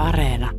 Areena.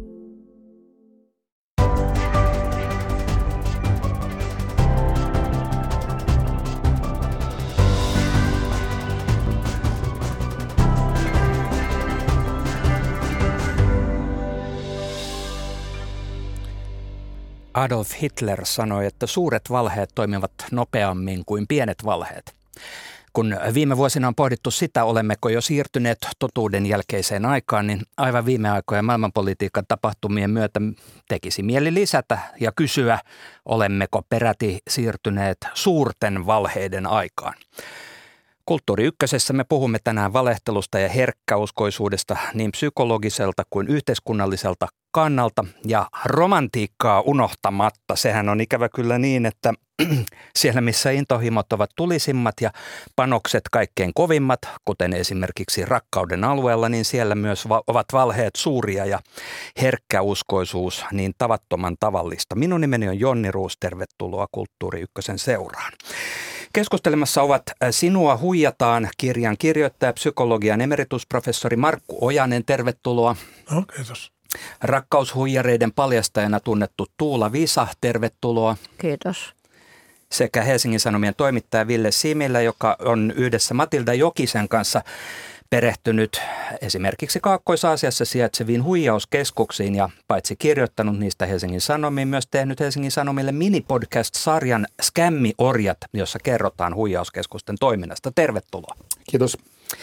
Adolf Hitler sanoi, että suuret valheet toimivat nopeammin kuin pienet valheet. Kun viime vuosina on pohdittu sitä, olemmeko jo siirtyneet totuuden jälkeiseen aikaan, niin aivan viime aikojen maailmanpolitiikan tapahtumien myötä tekisi mieli lisätä ja kysyä, olemmeko peräti siirtyneet suurten valheiden aikaan. Kulttuuri Ykkösessä me puhumme tänään valehtelusta ja herkkäuskoisuudesta niin psykologiselta kuin yhteiskunnalliselta kannalta ja romantiikkaa unohtamatta. Sehän on ikävä kyllä niin, että siellä missä intohimot ovat tulisimmat ja panokset kaikkein kovimmat, kuten esimerkiksi rakkauden alueella, niin siellä myös ovat valheet suuria ja herkkäuskoisuus niin tavattoman tavallista. Minun nimeni on Jonni Roos, tervetuloa Kulttuuri Ykkösen seuraan. Keskustelemassa ovat Sinua huijataan -kirjan kirjoittaja, psykologian emeritusprofessori Markku Ojanen, tervetuloa. No, kiitos. Rakkaushuijareiden paljastajana tunnettu Tuula Visa, tervetuloa. Kiitos. Sekä Helsingin Sanomien toimittaja Ville Similä, joka on yhdessä Matilda Jokisen kanssa perehtynyt esimerkiksi Kaakkois-Aasiassa sijaitseviin huijauskeskuksiin ja paitsi kirjoittanut niistä Helsingin Sanomiin, myös tehnyt Helsingin Sanomille minipodcast-sarjan Skämmiorjat, jossa kerrotaan huijauskeskusten toiminnasta. Tervetuloa. Kiitos.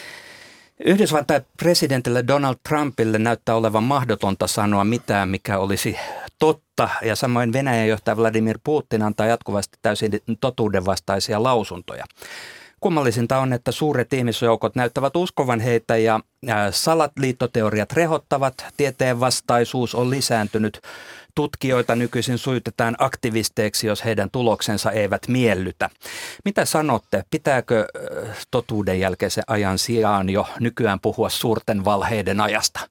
Yhdysvaltain presidentille Donald Trumpille näyttää olevan mahdotonta sanoa mitään, mikä olisi totta, ja samoin Venäjän johtaja Vladimir Putin antaa jatkuvasti täysin totuudenvastaisia lausuntoja. Kummallisinta on, että suuret ihmisjoukot näyttävät uskovan heitä ja salaliittoteoriat rehottavat, tieteen vastaisuus on lisääntynyt. Tutkijoita nykyisin syytetään aktivisteiksi, jos heidän tuloksensa eivät miellytä. Mitä sanotte, pitääkö totuuden jälkeisen ajan sijaan jo nykyään puhua suurten valheiden ajasta?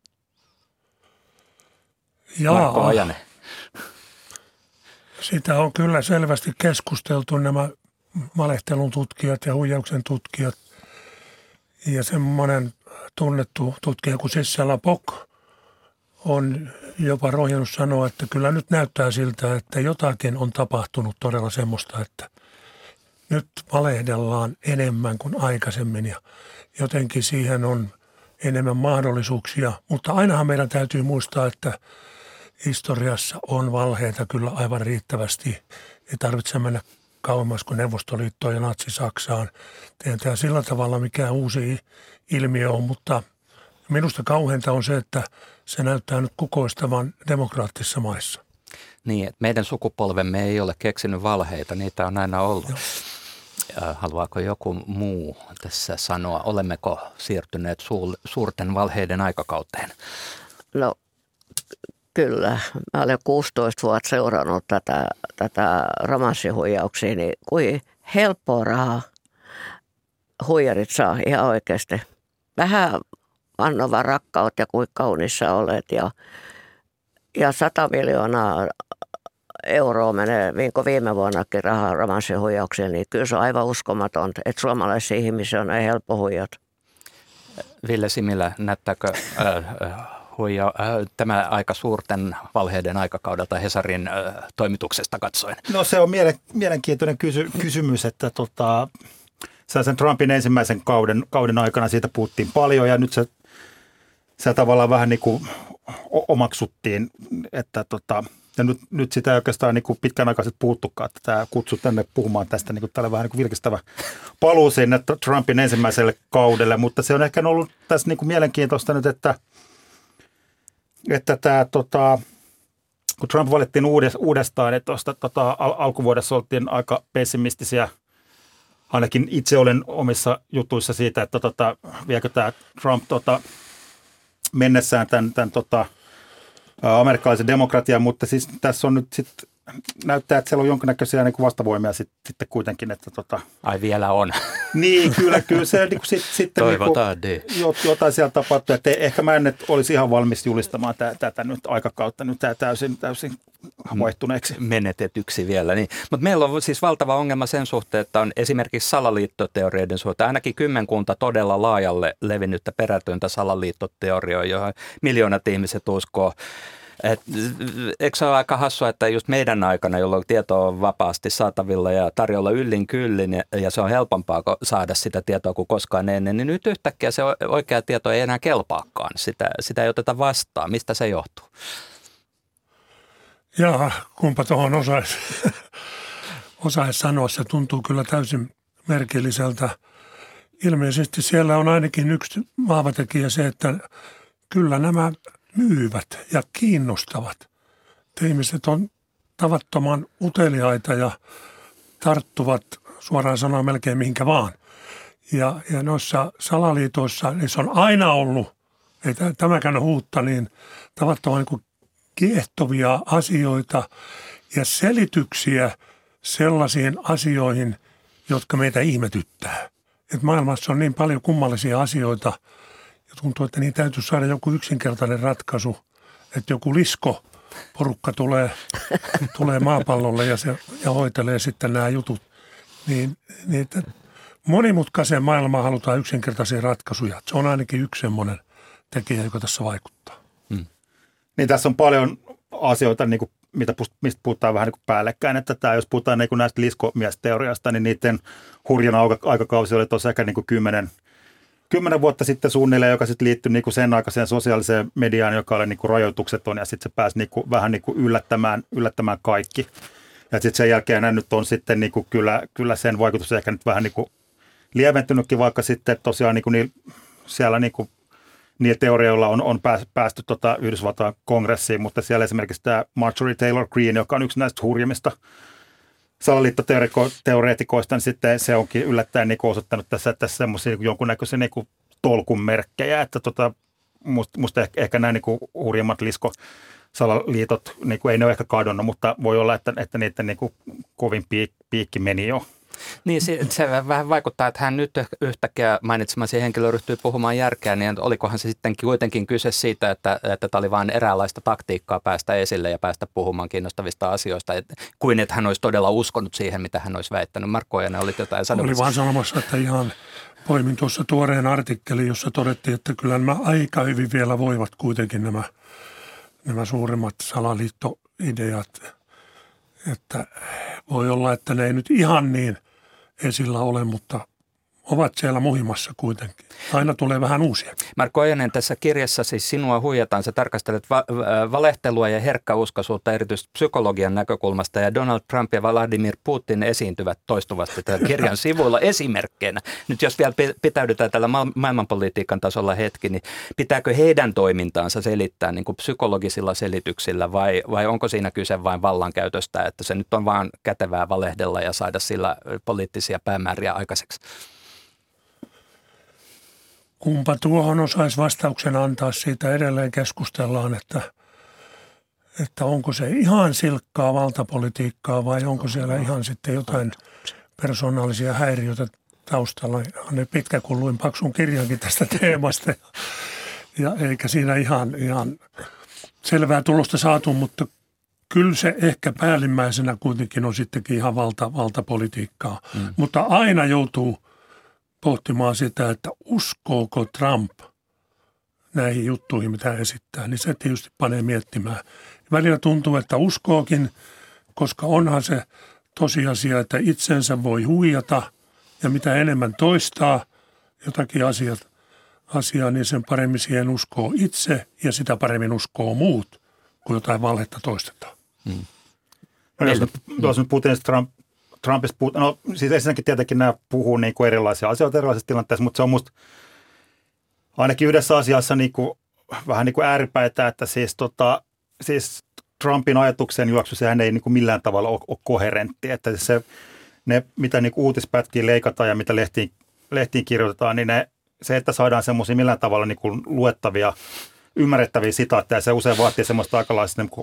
Markku Ojanen. Sitä on kyllä selvästi keskusteltu, nämä valehtelun tutkijat ja huijauksen tutkijat. Ja semmoinen tunnettu tutkija kuin Sissela Pok on jopa rohjennut sanoa, että kyllä nyt näyttää siltä, että jotakin on tapahtunut todella semmoista, että nyt valehdellaan enemmän kuin aikaisemmin ja jotenkin siihen on enemmän mahdollisuuksia. Mutta ainahan meidän täytyy muistaa, että historiassa on valheita kyllä aivan riittävästi. Ei tarvitse mennä kauemmas kuin Neuvostoliittoon ja Natsi-Saksaan. Tehdään sillä tavalla mikään uusi ilmiö on, mutta minusta kauheinta on se, että se näyttää nyt kukoistavan demokraattisissa maissa. Niin, että meidän sukupolvemme ei ole keksinyt valheita, niitä on aina ollut. Haluaako joku muu tässä sanoa, olemmeko siirtyneet suurten valheiden aikakauteen? No kyllä. Mä olen 16 vuotta seurannut tätä romanssihuijauksia, niin kuin helppoa rahaa huijarit saa ihan oikeasti. Vähän vannova rakkautta ja kuinka kaunissa olet ja 100 miljoonaa euroa menee viime vuonnakin rahaa romanssihuijaukseen, niin kyllä se on aivan uskomatonta, että suomalaisia ihmisiä on näin helppo huijata. Ville Similä, näyttääkö tämä aika suurten valheiden aikakaudelta Hesarin toimituksesta katsoen? No se on mielenkiintoinen kysymys, että sen Trumpin ensimmäisen kauden aikana siitä puhuttiin paljon ja nyt se tavallaan vähän niin kuin omaksuttiin, että ja nyt sitä ei oikeastaan niin kuin pitkän aikaiset puhuttukaan, että tämä kutsu tänne puhumaan tästä niin kuin tällä vähän niin kuin virkistävä paluu sinne Trumpin ensimmäiselle kaudelle, mutta se on ehkä ollut tässä niin kuin mielenkiintoista nyt, että tämä kun Trump valittiin uudestaan, että tuosta alkuvuodessa oltiin aika pessimistisiä. Ainakin itse olen omissa jutuissa siitä, että viekö tämä Trump mennessään tämän amerikkalaisen demokratian, mutta siis tässä on nyt sitten näyttää, että siellä on jonkinnäköisiä niin kuin vastavoimia sitten kuitenkin. Että Ai vielä on. Niin, kyllä se niin kuin sitten Toivotaan niin jotain siellä tapahtuu. Että ehkä mä en olisi ihan valmis julistamaan tätä nyt aikakautta nyt täysin vaihtuneeksi. Menetetyksi vielä. Niin. Mutta meillä on siis valtava ongelma sen suhteen, että on esimerkiksi salaliittoteorioiden suhteen ainakin kymmenkunta todella laajalle levinnyttä perätöntä salaliittoteorioa, johon miljoonat ihmiset uskoo. Eikö se ole aika hassua, että just meidän aikana, jolloin tietoa on vapaasti saatavilla ja tarjolla yllin kyllin ja se on helpompaa saada sitä tietoa kuin koskaan ennen, niin nyt yhtäkkiä se oikea tieto ei enää kelpaakaan. Sitä ei oteta vastaan. Mistä se johtuu? Jaa, kumpa tuohon osaisi sanoa. Se tuntuu kyllä täysin merkilliseltä. Ilmeisesti siellä on ainakin yksi maavatekijä se, että kyllä nämä myyvät ja kiinnostavat. Ihmiset on tavattoman uteliaita ja tarttuvat suoraan sanoen melkein mihinkä vaan. Ja noissa salaliitoissa, niin se on aina ollut, ei tämäkään ole uutta, niin tavattoman niin kiehtovia asioita ja selityksiä sellaisiin asioihin, jotka meitä ihmetyttää. Et maailmassa on niin paljon kummallisia asioita ja tuntuu, että niin täytyy saada joku yksinkertainen ratkaisu, että joku lisko-porukka tulee maapallolle ja hoitelee sitten nämä jutut. Niin monimutkaiseen maailmaan halutaan yksinkertaisia ratkaisuja. Se on ainakin yksi semmoinen tekijä, joka tässä vaikuttaa. Niin tässä on paljon asioita, niin kuin, mistä puhutaan vähän niin kuin päällekkäin, että jos puhutaan niin kuin näistä liskomiesteoriasta, niin niiden hurjan aikakausi oli tuossa ehkä niin kuin 10 vuotta sitten suunnilleen, joka sitten liittyi niin kuin sen aikaiseen sosiaaliseen mediaan, joka oli niin kuin rajoitukseton ja sitten se pääsi niin kuin, vähän niin kuin yllättämään kaikki. Ja sitten sen jälkeen nyt on sitten niin kuin kyllä sen vaikutus ehkä nyt vähän niin kuin lieventynytkin, vaikka sitten tosiaan niin kuin siellä niin kuin niillä teorioilla on päästy Yhdysvaltain kongressiin, mutta siellä esimerkiksi tämä Marjorie Taylor Greene, joka on yksi näistä hurjimmista salaliittoteoreetikoista, niin sitten se onkin yllättäen niin osoittanut tässä semmoisia niin jonkunnäköisiä niin tolkun merkkejä, että musta ehkä nämä niin hurjimmat liskosalaliitot, niin ei ne ole ehkä kadonnut, mutta voi olla, että niiden niin kovin piikki meni jo. Niin, se vähän vaikuttaa, että hän nyt yhtäkkiä mainitsemasi henkilö ryhtyy puhumaan järkeä, niin olikohan se sitten kuitenkin kyse siitä, että tämä oli vain eräänlaista taktiikkaa päästä esille ja päästä puhumaan kiinnostavista asioista, kuin että hän olisi todella uskonut siihen, mitä hän olisi väittänyt. Markku Ojanen, olit jotain sanomassa. Oli vaan sanomassa, että ihan poimin tuossa tuoreen artikkelin, jossa todettiin, että kyllä nämä aika hyvin vielä voivat kuitenkin nämä suurimmat salaliittoideat, että voi olla, että ne ei nyt ihan niin esillä ole, mutta ovat siellä muhimassa kuitenkin. Aina tulee vähän uusia. Markku Ojanen, tässä kirjassa siis sinua huijataan. Sä tarkastelet valehtelua ja herkkäuskoisuutta erityisesti psykologian näkökulmasta, ja Donald Trump ja Vladimir Putin esiintyvät toistuvasti tämän kirjan sivuilla esimerkkeinä. Nyt jos vielä pitäydytään tällä maailmanpolitiikan tasolla hetki, niin pitääkö heidän toimintaansa selittää niin kuin psykologisilla selityksillä vai onko siinä kyse vain vallankäytöstä, että se nyt on vaan kätevää valehdella ja saada sillä poliittisia päämääriä aikaiseksi? Kumpa tuohon osaisi vastauksen antaa, siitä edelleen keskustellaan, että onko se ihan silkkaa valtapolitiikkaa vai onko siellä ihan sitten jotain persoonallisia häiriöitä taustalla. Ne pitkä, kun luin paksun kirjankin tästä teemasta ja eikä siinä ihan selvää tulosta saatu, mutta kyllä se ehkä päällimmäisenä kuitenkin on sittenkin ihan valtapolitiikkaa, mutta aina joutuu pohtimaan sitä, että uskooko Trump näihin juttuihin, mitä esittää, niin se tietysti panee miettimään. Välillä tuntuu, että uskookin, koska onhan se tosiasia, että itsensä voi huijata ja mitä enemmän toistaa jotakin asiaa, niin sen paremmin siihen uskoo itse ja sitä paremmin uskoo muut, kun jotain valhetta toistetaan. Jos nyt Putinista Trumpista puhutaan, no siis ensinnäkin tietenkin nämä puhuu niin kuin erilaisia asioita erilaisissa tilanteissa, mutta se on musta ainakin yhdessä asiassa niin kuin, vähän niin kuin ääripäitä, että siis Trumpin ajatuksen juoksu, sehän ei niin kuin millään tavalla ole koherentti, että ne mitä niin kuin uutispätkiä leikataan ja mitä lehtiin kirjoitetaan, niin se, että saadaan semmoisia millään tavalla niin kuin luettavia, ymmärrettäviä sitaatteja, se usein vaatii semmoista aikalaista niin kuin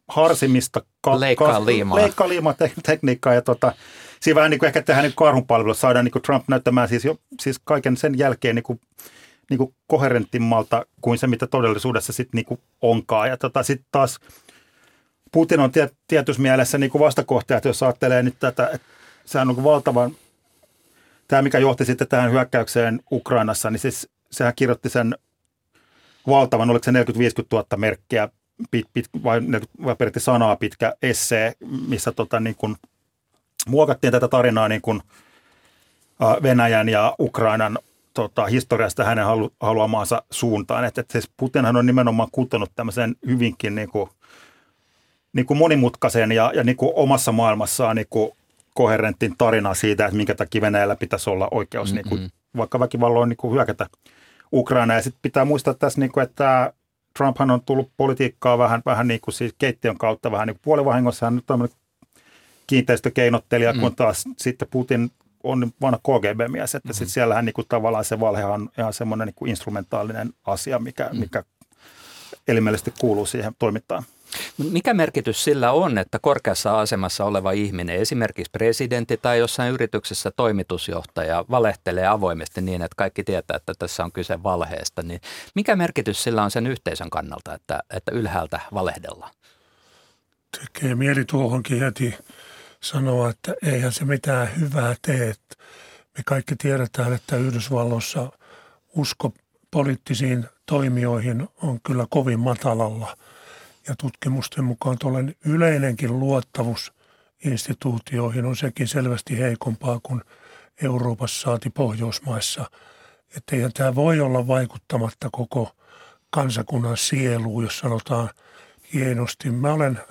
harsimista. Leikkaa liimaa tekniikkaa ja siinä vähän niin kuin ehkä tehdään niin karhunpalvelussa, saadaan niin kuin Trump näyttämään siis kaiken sen jälkeen niin kuin koherenttimmalta kuin se, mitä todellisuudessa sitten niin kuin onkaan. Ja sitten taas Putin on tietyssä mielessä niin kuin vastakohta, että jos ajattelee nyt tätä, että sehän on valtavan, tämä mikä johti sitten tähän hyökkäykseen Ukrainassa, niin siis sehän kirjoitti sen valtavan, oliko se 40-50 000 merkkiä vai periaatteessa sanaa pitkä essee, missä niin kuin muokattiin tätä tarinaa niin kuin Venäjän ja Ukrainan historiasta hänen haluamaansa suuntaan. Että siis Putinhan on nimenomaan kutonut tämmöisen hyvinkin niin kuin monimutkaisen ja niin kuin omassa maailmassaan niin kuin koherentin tarinaa siitä, että minkä takia Venäjällä pitäisi olla oikeus niin kuin, vaikka väkivalloin niin kuin hyökätä Ukrainaan. Ja sitten pitää muistaa tässä, niin kuin, että Trumphan on tullut politiikkaa vähän niin kuin siis keittiön kautta, vähän niin kuin puolivahingossa. Hän nyt on kiinteistökeinottelija, kun taas sitten Putin on vanha KGB-mies, että sitten siellähän niin kuin tavallaan se valhe on ihan semmoinen niin kuin instrumentaalinen asia, mikä elimellisesti kuuluu siihen toimintaan. Mikä merkitys sillä on, että korkeassa asemassa oleva ihminen, esimerkiksi presidentti tai jossain yrityksessä toimitusjohtaja, valehtelee avoimesti niin, että kaikki tietää, että tässä on kyse valheesta, niin mikä merkitys sillä on sen yhteisön kannalta, että ylhäältä valehdellaan? Tekee mieli tuohonkin heti sanoa, että eihän se mitään hyvää tee. Me kaikki tiedetään, että Yhdysvalloissa usko poliittisiin toimijoihin on kyllä kovin matalalla. Ja tutkimusten mukaan tuollainen yleinenkin luottamus instituutioihin on sekin selvästi heikompaa kuin Euroopassa saati Pohjoismaissa. Että eihän tämä voi olla vaikuttamatta koko kansakunnan sieluun, jos sanotaan hienosti. Mä olen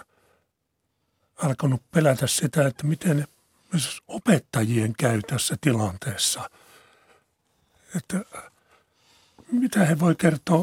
alkanut pelätä sitä, että miten opettajien käy tässä tilanteessa. Että mitä he voi kertoa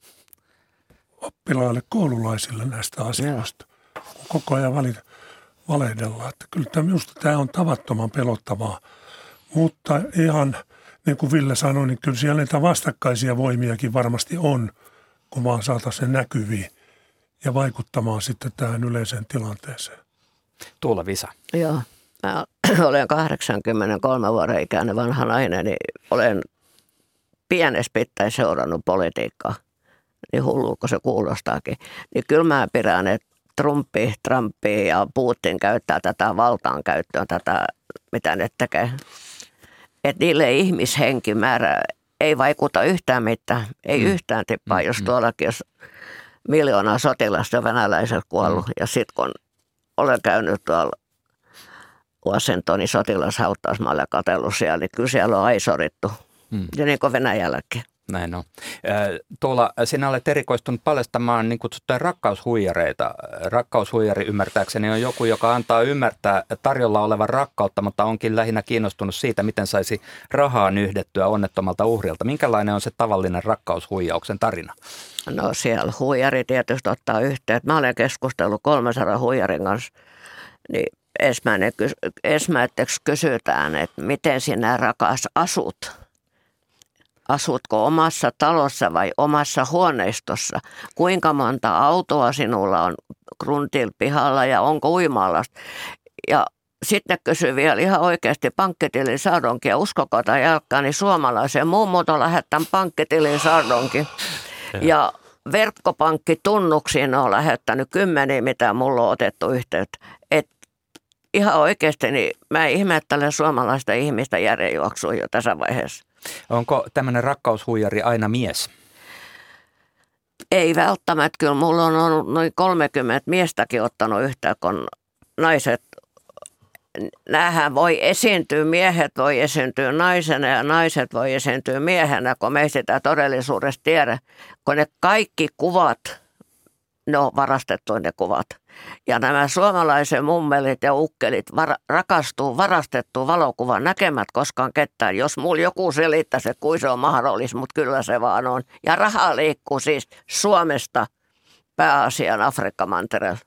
oppilaille, koululaisille näistä asioista, kun koko ajan valehdellaan. Että kyllä minusta tämä on tavattoman pelottavaa, mutta ihan niin kuin Ville sanoi, niin kyllä siellä niitä vastakkaisia voimiakin varmasti on, kun vaan saataisiin näkyviin ja vaikuttamaan sitten tähän yleiseen tilanteeseen. Tuula Visa. Joo, mä olen 83 vuoden ikäinen vanha nainen, niin olen pienessä pitäen seurannut politiikkaa. Niin hullu, kun se kuulostaakin. Niin kyllä mä pidän, että Trumpi ja Putin käyttää tätä valtaankäyttöä, tätä mitä ne tekee. Että niille ihmishenkimäärä ei vaikuta yhtään mitään, ei yhtään tippaa, jos tuollakin jos 1 miljoonaa sotilasta venäläiset kuollut. Ja sitten kun olen käynyt tuolla Washingtonin sotilashautausmaalla ja katsellut siellä, niin kyllä siellä on aisorittu. Ja niin kuin Venäjälläkin. Näin on. Tuolla sinä olet erikoistunut paljastamaan niin kutsuttuja rakkaushuijareita. Rakkaushuijari ymmärtääkseni on joku, joka antaa ymmärtää tarjolla olevan rakkautta, mutta onkin lähinnä kiinnostunut siitä, miten saisi rahaa nyhdettyä onnettomalta uhrilta. Minkälainen on se tavallinen rakkaushuijauksen tarina? No siellä huijari tietysti ottaa yhteyttä. Mä olen keskustellut 300 huijarin kanssa, niin ensimmäiseksi kysytään, että miten sinä rakas asut. Asutko omassa talossa vai omassa huoneistossa? Kuinka monta autoa sinulla on gruntilla pihalla ja onko uima-alasta? Ja sitten kysyi vielä ihan oikeasti pankkitilin sardonkin ja uskoko tai jalkaa, niin suomalaisen mummoto lähettänyt pankkitilin sardonkin. Ja verkkopankkitunnuksiin on lähettänyt 10, mitä mulla on otettu yhteyttä. Et ihan oikeasti niin mä ihmettelen suomalaista ihmistä järjenjuoksua jo tässä vaiheessa. Onko tämmöinen rakkaushuijari aina mies? Ei välttämättä. Kyllä mulla on ollut noin 30 miestäkin ottanut yhtä, kun naiset, näähän voi esiintyä, miehet voi esiintyä naisena ja naiset voi esiintyä miehenä, kun me ei sitä todellisuudessa tiedä. Kun ne kaikki kuvat, ne on varastettu ne kuvat. Ja nämä suomalaisen mummelit ja ukkelit rakastuu varastettuun valokuvan näkemät koskaan ketään. Jos mulla joku selittäisi, että kuin se on mahdollista, mutta kyllä se vaan on. Ja rahaa liikkuu siis Suomesta pääasiaan Afrikka-mantereella.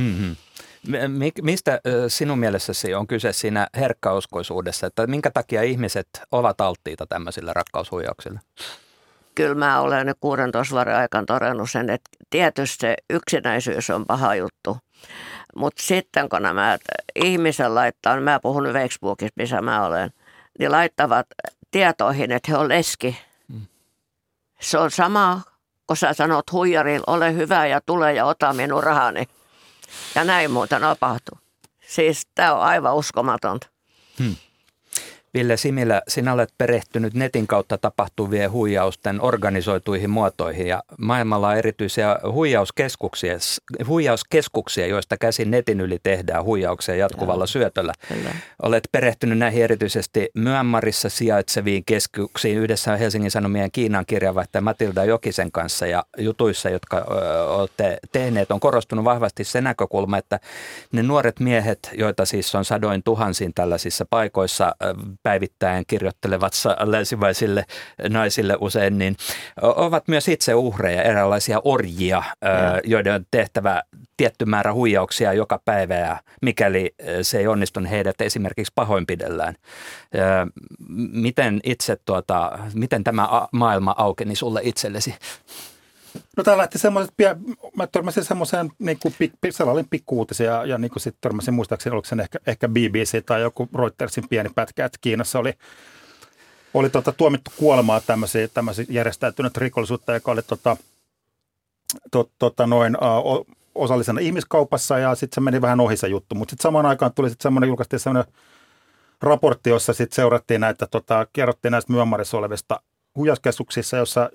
Mistä sinun mielessäsi on kyse siinä herkkäuskoisuudessa, että minkä takia ihmiset ovat alttiita tämmöisille rakkaushuijauksille? kyllä mä olen nyt 16 vuoden aikana todennut sen, että tietysti se yksinäisyys on paha juttu. Mutta sitten kun nämä ihmisen laittaa, mä puhun nyt Facebookissa, missä mä olen, niin laittavat tietoihin, että he on leski. Se on sama, kun sä sanot huijarille, ole hyvä ja tule ja ota minun rahani. Ja näin muuten tapahtuu. Siis tämä on aivan uskomatonta. Ville Similä, sinä olet perehtynyt netin kautta tapahtuvien huijausten organisoituihin muotoihin ja maailmalla on erityisiä huijauskeskuksia, joista käsin netin yli tehdään huijauksia jatkuvalla syötöllä. Kyllä. Olet perehtynyt näihin erityisesti Myanmarissa sijaitseviin keskuksiin yhdessä Helsingin Sanomien Kiinan kirjeenvaihtaja Matilda Jokisen kanssa ja jutuissa, jotka olette tehneet, on korostunut vahvasti se näkökulma, että ne nuoret miehet, joita siis on sadoin tuhansin tällaisissa paikoissa päivittäin kirjoittelevat länsimaisille naisille usein, niin ovat myös itse uhreja, eräänlaisia orjia, joiden on tehtävä tietty määrä huijauksia joka päivä ja mikäli se ei onnistu, niin heidät esimerkiksi pahoinpidellään. Miten tämä maailma aukeni sulle itsellesi? No tää lähti semmoiset, mä törmäsin semmoiseen niin sellainen pikku-uutisia ja niin kuin sitten törmäsin muistaakseni, oliko sen ehkä BBC tai joku Reutersin pieni pätkä, että Kiinassa oli tuomittu kuolemaan tämmöisiä järjestäytynyt rikollisuutta, joka oli osallisena ihmiskaupassa ja sitten se meni vähän ohi se juttu, mutta sitten samaan aikaan tuli sitten julkaistiin semmoinen raportti, jossa sitten seurattiin näitä, kerrottiin näistä Myanmarissa olevista huijauskeskuksissa, jossa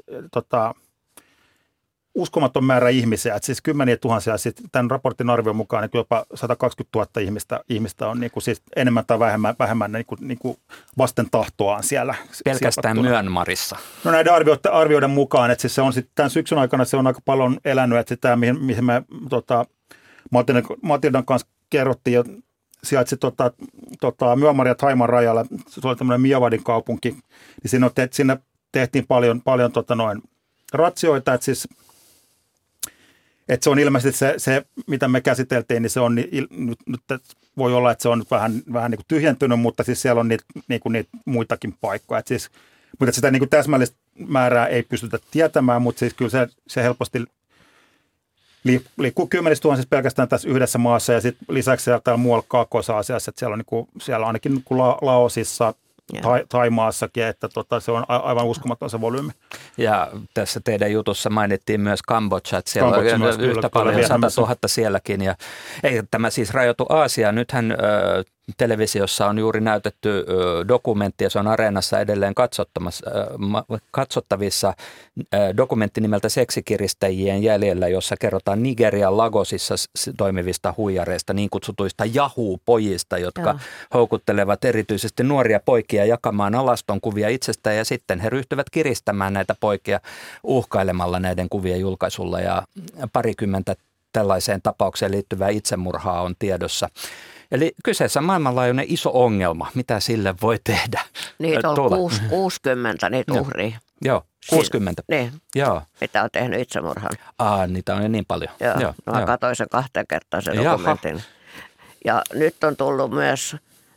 uskomaton määrä ihmisiä, että siis kymmeniä tuhansia, sitten tämän raportin arvion mukaan niin jopa 120 000 ihmistä on niin kuin siis enemmän tai vähemmän niin kuin vasten tahtoaan siellä. Pelkästään Myanmarissa. No näiden arvioiden mukaan, että siis se on sitten tämän syksyn aikana se on aika paljon elänyt, että sitä mihin me Matildan kanssa kerrottiin jo, sijaitsi Myanmar ja Thaimaan rajalla, se oli tämmöinen Miawadin kaupunki, niin siinä tehtiin paljon ratsioita, että siis että se on ilmeisesti se, mitä me käsiteltiin, niin se on nyt voi olla, että se on nyt vähän niin kuin tyhjentynyt, mutta siis siellä on niitä muitakin paikkoja. Mutta sitä niin kuin täsmällistä määrää ei pystytä tietämään, mutta siis kyllä se helposti liikkuu kymmenissä tuhansissa pelkästään tässä yhdessä maassa ja sitten lisäksi täällä muualla Kaakkois-Aasiassa, että siellä on ainakin niin kuin Laosissa, Thaimaassakin, että se on aivan uskomaton se volyymi. Ja tässä teidän jutussa mainittiin myös Kambodža, että siellä on yhtä paljon, 100 000 sielläkin. Ja ei tämä siis rajoitu Aasiaan. Nythän televisiossa on juuri näytetty dokumentti ja se on Areenassa edelleen katsottavissa dokumentti nimeltä Seksikiristäjien jäljellä, jossa kerrotaan Nigerian Lagosissa toimivista huijareista, niin kutsutuista Yahoo-pojista, jotka houkuttelevat erityisesti nuoria poikia jakamaan alastonkuvia itsestään ja sitten he ryhtyvät kiristämään näitä poikia uhkailemalla näiden kuvien julkaisulla ja parikymmentä tällaiseen tapaukseen liittyvää itsemurhaa on tiedossa. Eli kyseessä on maailmanlaajuinen iso ongelma. Mitä sille voi tehdä? Niitä on 60 niitä uhria. Joo, 60. Niin, joo. mitä on tehnyt itsemurhan. Niitä on jo niin paljon. Joo. Mä katsoin sen 2 kertaa sen dokumentin. Ja nyt on tullut myös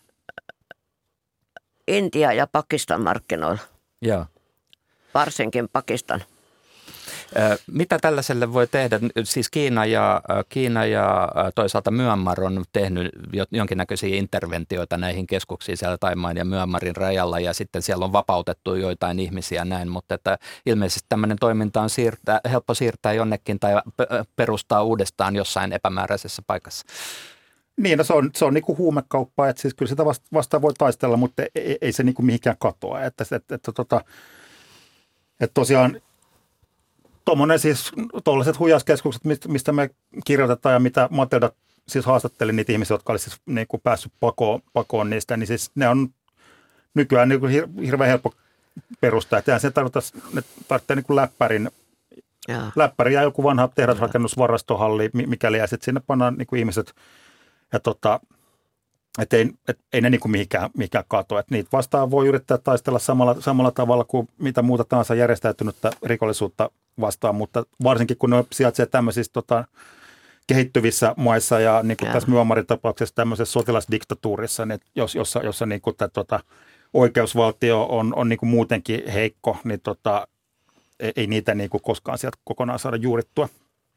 Intia ja Pakistan markkinoilla. Joo. Varsinkin Pakistan. Mitä tällaiselle voi tehdä? Siis Kiina ja toisaalta Myanmar on tehnyt jonkinnäköisiä interventioita näihin keskuksiin siellä Thaimaan ja Myanmarin rajalla ja sitten siellä on vapautettu joitain ihmisiä näin, mutta että ilmeisesti tämmöinen toiminta on helppo siirtää jonnekin tai perustaa uudestaan jossain epämääräisessä paikassa. Niin, no se on niin kuin huumekauppaa, että siis kyllä sitä vastaan voi taistella, mutta ei se niin kuin mihinkään katoa. Että tosiaan tuommoinen siis tuollaiset huijauskeskukset, mistä me kirjoitetaan ja mitä Matilda siis haastatteli niitä ihmisiä, jotka olisi siis niin kuin päässyt pakoon niistä, niin siis ne on nykyään niin kuin hirveän helppo perustaa. Että se tarvitsee niin kuin läppäri ja joku vanha tehdasrakennusvarastohalli, mikäli ja sitten sinne pannaan niin kuin ihmiset ja että ei ne niin kuin mihinkään katoa. Että niitä vastaan voi yrittää taistella samalla tavalla kuin mitä muuta tahansa järjestäytynyttä rikollisuutta vastaan, mutta varsinkin kun ne sijaitsee tämmöisissä kehittyvissä maissa ja niin kuin tässä Myanmarin tapauksessa tämmöisessä sotilasdiktatuurissa, niin jossa niin kuin oikeusvaltio on niin kuin muutenkin heikko, niin ei niitä niin kuin koskaan sieltä kokonaan saada juurittua.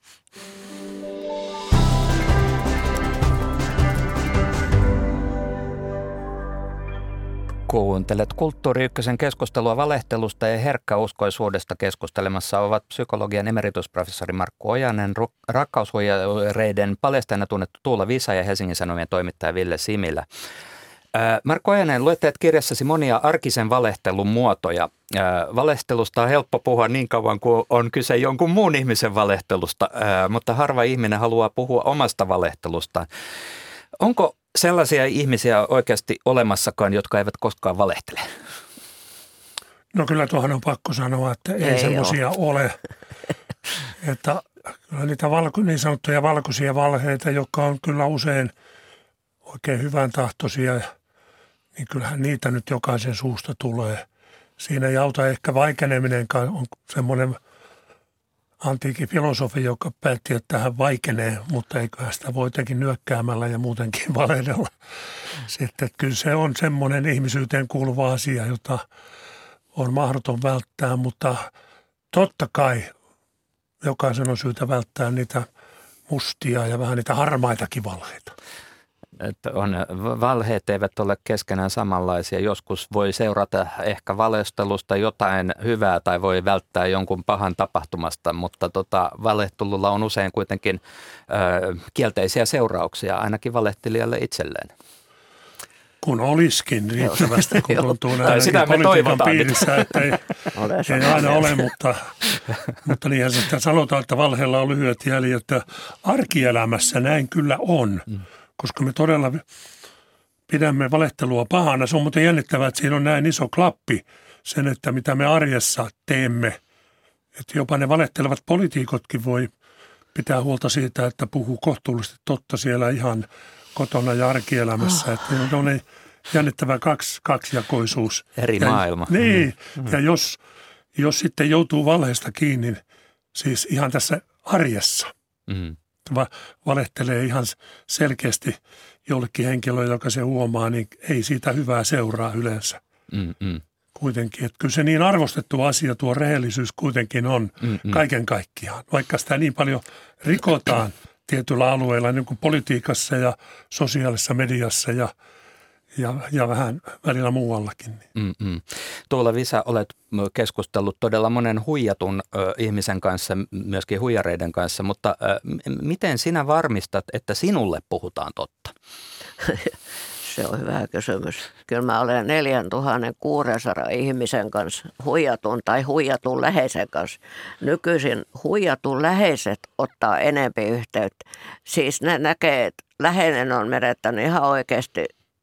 Kuuntelet Kulttuuri Ykkösen keskustelua valehtelusta ja herkkäuskoisuudesta. Keskustelemassa ovat psykologian emeritusprofessori Markku Ojanen, rakkaushuijareiden paljastajana tunnettu Tuula Visa ja Helsingin Sanomien toimittaja Ville Similä. Markku Ojanen, luettelet kirjassasi monia arkisen valehtelun muotoja. Valehtelusta on helppo puhua niin kauan kuin on kyse jonkun muun ihmisen valehtelusta, mutta harva ihminen haluaa puhua omasta valehtelustaan. Onko sellaisia ihmisiä oikeasti olemassakaan, jotka eivät koskaan valehtele? No kyllä tuohon on pakko sanoa, että ei semmoisia ole. Että niitä niin sanottuja valkoisia valheita, jotka on kyllä usein oikein hyvän tahtoisia, niin kyllähän niitä nyt jokaisen suusta tulee. Siinä ei auta ehkä vaikeneminenkaan, on semmoinen antiikin filosofi, joka päätti, että hän vaikenee, mutta eiköhän sitä voi jotenkin nyökkäämällä ja muutenkin valehdella. Sitten että kyllä se on semmoinen ihmisyyteen kuuluva asia, jota on mahdoton välttää, mutta totta kai jokaisen on syytä välttää niitä mustia ja vähän niitä harmaitakin valheita. Että valheet eivät ole keskenään samanlaisia. Joskus voi seurata ehkä valestelusta jotain hyvää tai voi välttää jonkun pahan tapahtumasta, mutta valehtelulla on usein kuitenkin kielteisiä seurauksia ainakin valehtelijalle itselleen. Kun olisikin riittävästi, kun tuntuu näin politiikan piirissä, että ei aina ole, mutta niinhän se sanotaan, että valheella on lyhyet jäljet. Arkielämässä näin kyllä on. Koska me todella pidämme valehtelua pahana. Se on muuten jännittävää, että siinä on näin iso klappi sen, että mitä me arjessa teemme. Että jopa ne valehtelevat poliitikotkin voi pitää huolta siitä, että puhuu kohtuullisesti totta siellä ihan kotona ja arkielämässä. Että on jännittävä kaksijakoisuus. Eri maailma. Niin, ja jos sitten joutuu valheesta kiinni, siis ihan tässä arjessa. Valehtelee ihan selkeästi jollekin henkilölle, joka se huomaa, niin ei siitä hyvää seuraa yleensä. Kuitenkin, että kyllä se niin arvostettu asia tuo rehellisyys kuitenkin on kaiken kaikkiaan. Vaikka sitä niin paljon rikotaan tietyillä alueilla, niin kuin politiikassa ja sosiaalisessa mediassa ja vähän välillä muuallakin. Tuolla Visa, olet keskustellut todella monen huijatun ihmisen kanssa, myöskin huijareiden kanssa, mutta miten sinä varmistat, että sinulle puhutaan totta? Se on hyvä kysymys. Kyllä mä olen 4600 ihmisen kanssa huijatun tai huijatun läheisen kanssa. Nykyisin huijatun läheiset ottaa enempi yhteyttä. Siis ne näkee, että läheinen on menettänyt ihan oikeasti,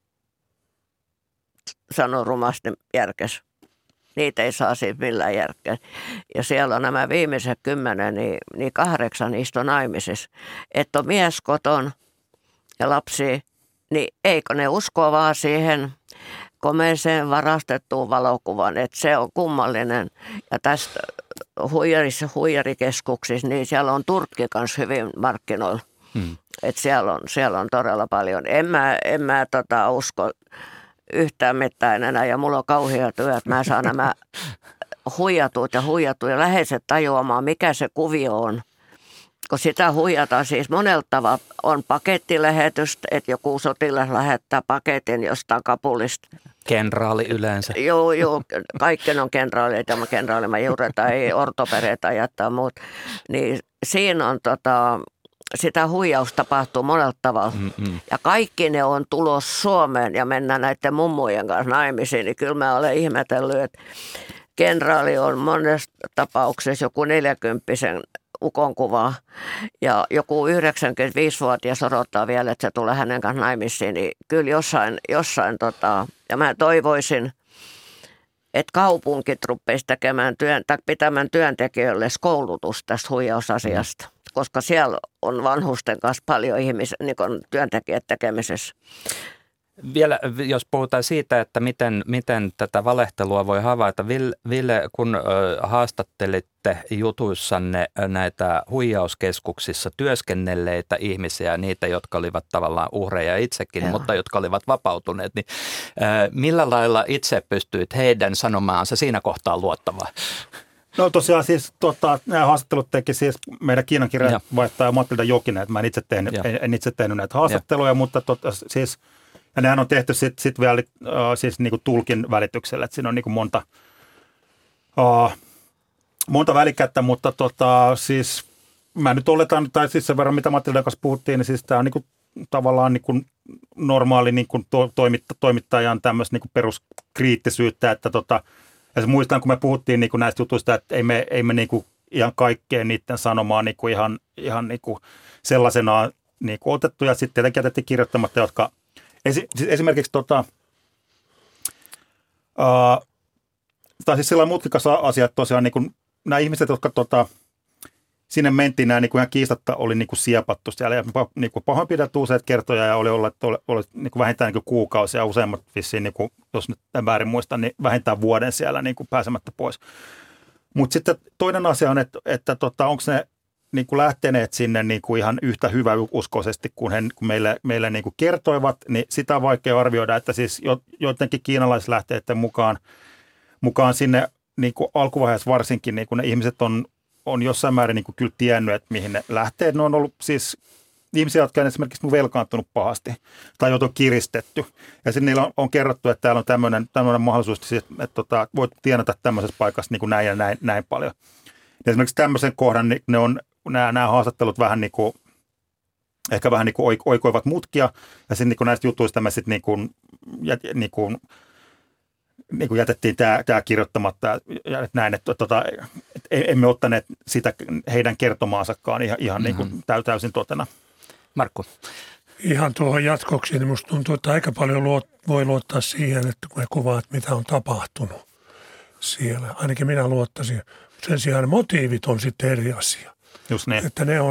sano rumasti, järkes. Niitä ei saa siis millään järkeä. Ja siellä on nämä viimeiset 10, niin 8 niistä on naimisissa. Että on mies koton ja lapsi, niin eikö ne usko vaan siihen komeeseen varastettuun valokuvan, että se on kummallinen. Ja tästä huijarikeskuksissa, niin siellä on Turkki kanssa hyvin markkinoilla. Että siellä on todella paljon. En mä usko yhtään mitään enää ja mulla on kauhea työ, että mä saan nämä huijatut ja läheiset tajuamaan, mikä se kuvio on. Kun sitä huijataan siis monella tavalla, on pakettilähetys, että joku sotilas lähettää paketin jostain Kabulista. Kenraali yleensä. Joo, kaikki on kenraaleita, kenraali juuri tai ortopereita jättää muut. Niin siinä on sitä huijausta tapahtuu monella tavalla. Ja kaikki ne on tulos Suomeen ja mennään näiden mummojen kanssa naimisiin. Niin kyllä mä olen ihmetellyt, että kenraali on monessa tapauksessa joku 40 ukon kuva ja joku 95-vuotias odottaa vielä, että se tulee hänen kanssa naimisiin. Niin kyllä jossain ja mä toivoisin, että kaupunkit rupeisi pitämään työntekijöille koulutus tästä huijausasiasta. Koska siellä on vanhusten kanssa paljon ihmisiä, niin kuin työntekijät tekemisessä. Vielä jos puhutaan siitä, että miten tätä valehtelua voi havaita. Ville, kun haastattelitte jutuissanne näitä huijauskeskuksissa työskennelleitä ihmisiä, niitä, jotka olivat tavallaan uhreja itsekin, mutta jotka olivat vapautuneet, niin millä lailla itse pystyit heidän sanomaansa siinä kohtaa luottamaan? No tosiaan siis nämä haastattelut teki siis meidän Kiinan kirjeenvaihtaja Matilda Jokinen, että mä en itse tehnyt näitä haastatteluja, mutta siis, ja nehän on tehty sitten vielä siis niinku tulkin välityksellä, että siinä on niinku monta välikättä, mutta siis mä nyt oletan, tai siis sen verran mitä Matildan kanssa puhuttiin, niin siis tämä on niinku tavallaan niinku normaali niinku toimittajan tämmöistä niinku peruskriittisyyttä, että ja muistan, kun me puhuttiin niinku näistä jutuista, että ei me niinku ihan kaikkeen niiden sanomaan niinku ihan niinku sellaisenaan niinku otettu, ja sitten tietenkin jätettiin kirjoittamatta, jotka esimerkiksi tai siis sellainen mutkikas asia, että tosiaan niinku nämä ihmiset, jotka sinne mentiin, nämä niinku ihan kiistatta oli niinku siepattu siellä ja niinku pahoinpidelty useat kertoja ja oli niinku vähintään niinku kuukausia, useimmat vissiin, niinku, jos nyt en väärin muista, niin vähintään vuoden siellä niinku pääsemättä pois. Mutta sitten toinen asia on, että onko ne niinku lähteneet sinne niinku ihan yhtä hyväuskoisesti kuin meille niinku kertoivat, niin sitä on vaikea arvioida, että siis joidenkin kiinalaislähteiden mukaan sinne niinku alkuvaiheessa varsinkin niinku ne ihmiset on jossain määrin niin kuin kyllä tiennyt, että mihin ne lähtee. Ne on ollut siis ihmisiä, jotka on esimerkiksi nävelkaantunut pahasti tai joita on kiristetty. Ja sitten niillä on kerrottu, että täällä on tämmöinen mahdollisuus, että voit tienata tämmöisessä paikassa niin kuin näin ja näin paljon. Ja esimerkiksi tämmöisen kohdan niin ne on nämä haastattelut vähän niin kuin, ehkä vähän niin kuin oikoivat mutkia. Ja sitten niin näistä jutuista me sitten niin kuin jätettiin tämä kirjoittamatta ja näin, että emme ottaneet sitä heidän kertomaansakaan ihan niin kuin täysin totena. Markku. Ihan tuohon jatkoksi, niin musta tuntuu, että aika paljon voi luottaa siihen, että kun he kuvaavat, mitä on tapahtunut siellä. Ainakin minä luottaisin. Sen sijaan motiivit on sitten eri asia. Just niin. Että ne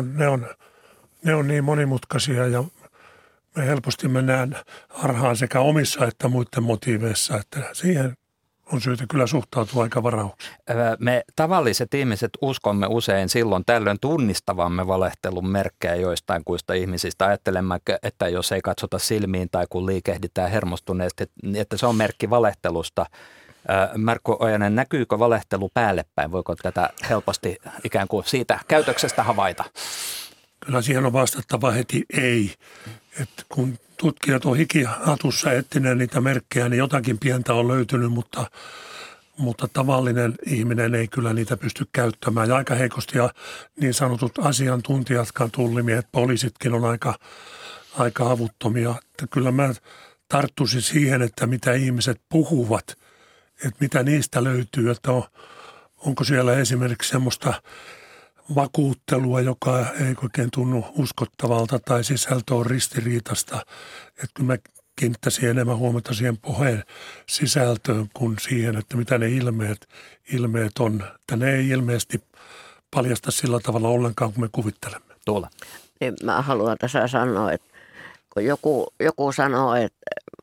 on niin monimutkaisia ja me helposti mennään harhaan sekä omissa että muiden motiiveissa, että siihen on syytä kyllä suhtautua aika varaukseen. Me tavalliset ihmiset uskomme usein silloin tällöin tunnistavamme valehtelun merkkejä joistain kuista ihmisistä. Ajattelemme, että jos ei katsota silmiin tai kun liikehditään hermostuneesti, että se on merkki valehtelusta. Markku Ojanen, näkyykö valehtelu päälle päin? Voiko tätä helposti ikään kuin siitä käytöksestä havaita? Kyllä siihen on vastattava heti ei. Että kun tutkijat on hikihatussa etsineet niitä merkkejä, niin jotakin pientä on löytynyt, mutta tavallinen ihminen ei kyllä niitä pysty käyttämään. Ja aika heikosti ja niin sanotut asiantuntijatkaan, tullimiehet, poliisitkin on aika avuttomia. Että kyllä mä tarttuisin siihen, että mitä ihmiset puhuvat, että mitä niistä löytyy, että onko siellä esimerkiksi semmoista vakuuttelua, joka ei oikein tunnu uskottavalta tai sisältö on ristiriitasta. Että kyllä mä kiinnittäisin enemmän huomiota siihen puheen sisältöön kuin siihen, että mitä ne ilmeet on. Että ne ei ilmeisesti paljasta sillä tavalla ollenkaan, kun me kuvittelemme. Tuolla. Niin mä haluan tässä sanoa, että kun joku sanoo, että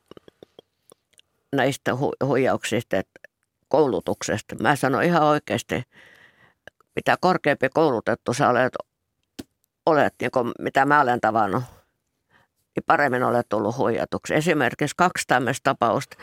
näistä huijauksista, että koulutuksesta, mä sanon ihan oikeasti, mitä korkeampi koulutettu sä olet niin kuin mitä mä olen tavannut, niin paremmin olet tullut huijatuksi. Esimerkiksi 2 tämmöistä tapausta.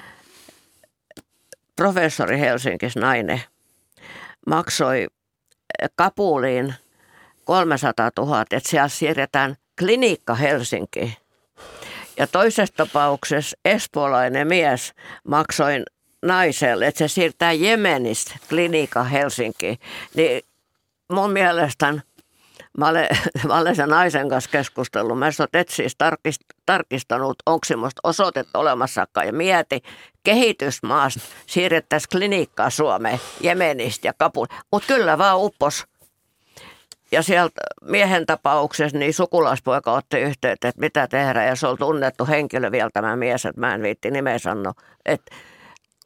Professori Helsingissä nainen maksoi Kabuliin 300 000, että siellä siirretään klinikka Helsinkiin. Ja toisessa tapauksessa espoolainen mies maksoi naiselle, että se siirtää Jemenistä klinikka Helsinkiin. Niin mun mielestäni, mä olen sen naisen kanssa keskustellut, mä oon siis tarkistanut, onko semmoista osoitetta olemassakaan ja mieti, kehitysmaasta siirrettäisiin klinikkaa Suomeen, Jemenistä ja Kabul. Mutta kyllä vaan uppos. Ja sieltä miehen tapauksessa niin sukulaispoika otti yhteyttä, että mitä tehdä. Ja se oli tunnettu henkilö vielä tämä mies, että mä en viitti nimeä sanoa. Että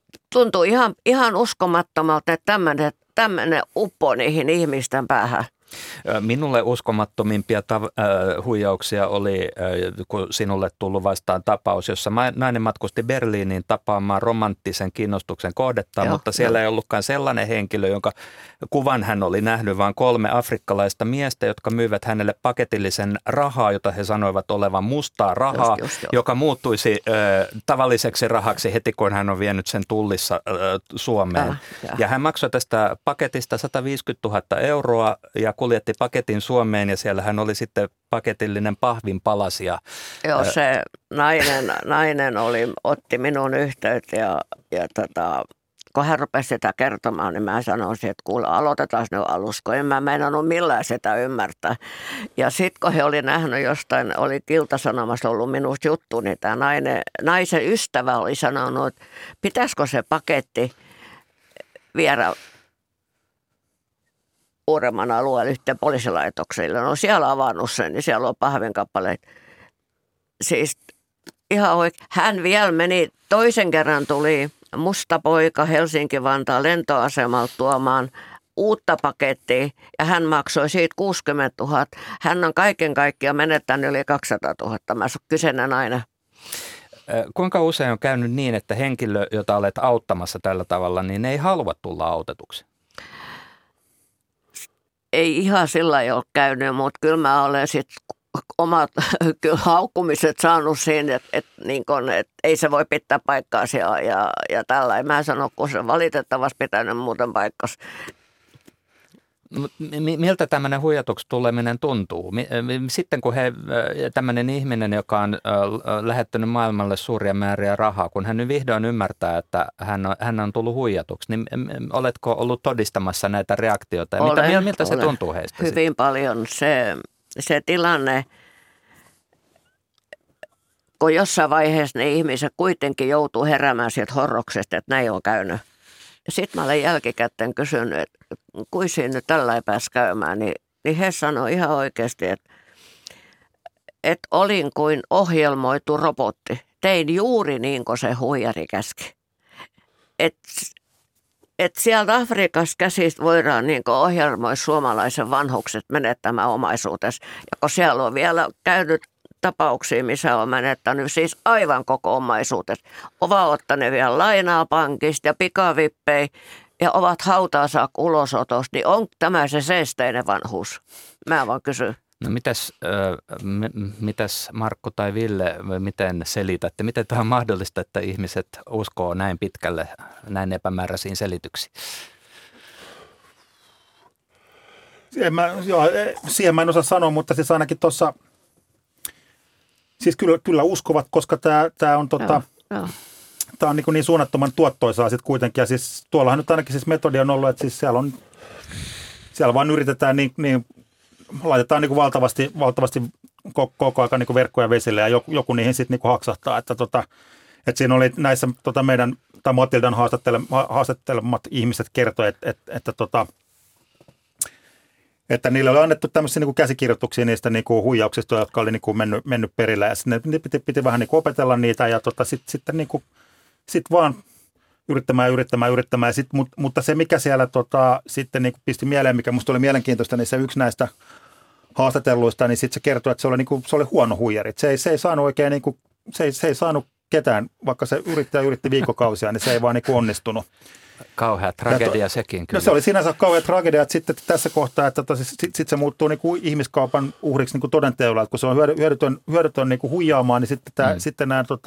tuntuu ihan uskomattomalta, että tämmöinen uppoo niihin ihmisten päähän. Minulle uskomattomimpia huijauksia oli, kun sinulle tullut vastaan tapaus, jossa nainen matkusti Berliiniin tapaamaan romanttisen kiinnostuksen kohdetta, mutta siellä ei ollutkaan sellainen henkilö, jonka kuvan hän oli nähnyt, vaan 3 afrikkalaista miestä, jotka myivät hänelle paketillisen rahaa, jota he sanoivat olevan mustaa rahaa, joka muuttuisi tavalliseksi rahaksi heti, kun hän on vienyt sen tullissa Suomeen. Ja hän maksoi tästä paketista 150 000 euroa ja kuljetti paketin Suomeen ja siellä hän oli sitten paketillinen pahvinpalasia. Joo, se nainen otti minun yhteyttä ja kun hän rupesi sitä kertomaan, niin mä sanoisin, että kuule, aloitetaan nyt alusta, kun en mä meinannut millään sitä ymmärtää. Ja sitten kun he oli nähnyt jostain, oli Ilta-Sanomassa ollut minusta juttu, niin tämä naisen ystävä oli sanonut, että pitäisikö se paketti viedä Uudenmaan alueelle yhteen poliisilaitoksille. No siellä avannut sen, niin siellä on pahvinkappaleita. Siis ihan oikein. Hän vielä meni, toisen kerran tuli musta poika Helsinki-Vantaan lentoasemalta tuomaan uutta pakettia ja hän maksoi siitä 60 000. Hän on kaiken kaikkiaan menettänyt yli 200 000. Mä kyseinen nainen. Kuinka usein on käynyt niin, että henkilö, jota olet auttamassa tällä tavalla, niin ei halua tulla autetuksi? Ei ihan sillä ei ole käynyt, mutta kyllä mä olen sitten omat haukkumiset saanut siinä, että ei se voi pitää paikkaansa ja tällä. Mä sanon, kun se valitettavasti pitänyt muuten paikkansa. Miltä tämmöinen huijatuksi tuleminen tuntuu? Sitten kun tämmöinen ihminen, joka on lähettänyt maailmalle suuria määriä rahaa, kun hän nyt vihdoin ymmärtää, että hän on tullut huijatuksi, niin oletko ollut todistamassa näitä reaktioita? Ja miltä se tuntuu heistä? Hyvin sitten? Paljon. Se tilanne, kun jossain vaiheessa ne ihmiset kuitenkin joutuu heräämään sieltä horroksesta, että näin on käynyt. Sitten mä olen jälkikäteen kysynyt, että kuin siinä nyt tällä ei pääsi käymään, niin he sanoi ihan oikeasti, että olin kuin ohjelmoitu robotti. Tein juuri niin kuin se huijari käski. Että sieltä Afrikasta käsistä voidaan niin kuin ohjelmoi suomalaisen vanhukset menettämään omaisuutensa. Ja kun siellä on vielä käynyt tapauksia, missä on menettänyt siis aivan koko omaisuutensa. Ovat ottaneet vielä lainaa pankista ja pikavippejä ja ovat hautaa saakka ulosotosta, niin on tämä se seesteinen vanhuus? Mä vaan kysyn. No mitäs Markku tai Ville, miten selitätte? Miten tämä on mahdollista, että ihmiset uskoo näin pitkälle, näin epämääräisiin selityksiin? Siihen mä en osaa sanoa, mutta siis ainakin tuossa, siis kyllä uskovat, koska tämä on Tämä on niin suunnattoman tuottoisaa sitten kuitenkin. Ja siis tuollahan nyt ainakin siis metodi on ollut, että siis siellä vaan yritetään laitetaan niin valtavasti koko ajan niin verkkoja vesille ja joku niihin sitten niin haksahtaa. Että siinä oli näissä meidän tai Matildan haastattelemat ihmiset kertoi, että niille oli annettu tämmöisiä niin käsikirjoituksia niistä niin huijauksista, jotka oli niin mennyt perille. Ja ne piti vähän niin opetella niitä ja sitten niin sitten vaan yrittämään. Mutta se, mikä siellä sitten niin pisti mieleen, mikä musta oli mielenkiintoista, niin se yksi näistä haastatelluista, niin sitten se kertoi, että se oli huono huijari. Se ei saanut oikein, niin kuin, se ei saanut ketään, vaikka se yritti viikkokausia, niin se ei vaan niin onnistunut. Kauhea tragedia sekin kyllä. No se oli sinänsä kauhea tragedia, että sitten tässä kohtaa, että sitten se muuttuu niin kuin ihmiskaupan uhriksi niin kuin todenteolla, että kun se on hyödytön niin kuin huijaamaan, niin sitten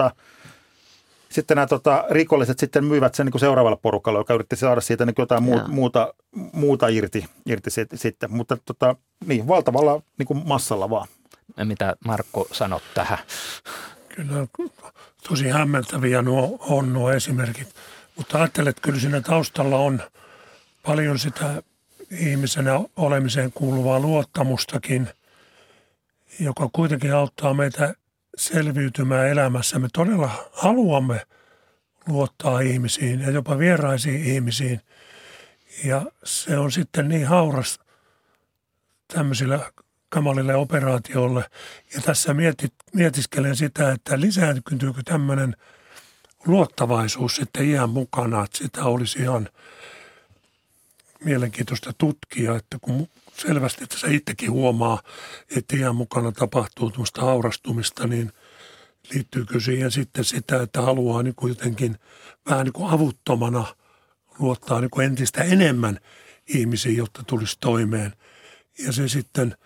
nämä rikolliset sitten myyvät sen niin kuin seuraavalle porukalle, joka yritti saada siitä niin kuin jotain muuta irti sitten, mutta niin valtavalla niin kuin massalla vaan. Mitä Markku sanot tähän? Kyllä tosi hämmentäviä nuo esimerkit, mutta ajattelen, että kyllä siinä taustalla on paljon sitä ihmisenä olemiseen kuuluvaa luottamustakin, joka kuitenkin auttaa meitä selviytymään elämässä. Me todella haluamme luottaa ihmisiin ja jopa vieraisiin ihmisiin. Ja se on sitten niin hauras tämmöisille kamalille operaatioille. Ja tässä mietiskelen sitä, että lisääntyykö tämmöinen luottavaisuus sitten iän mukana, että sitä olisi ihan mielenkiintoista tutkia, että kun selvästi tässä itsekin huomaa, että iän mukana tapahtuu tuosta haurastumista, niin liittyykö siihen sitten sitä, että haluaa niin kuin jotenkin vähän niin kuin avuttomana luottaa niin kuin entistä enemmän ihmisiin, jotta tulisi toimeen. Ja se sitten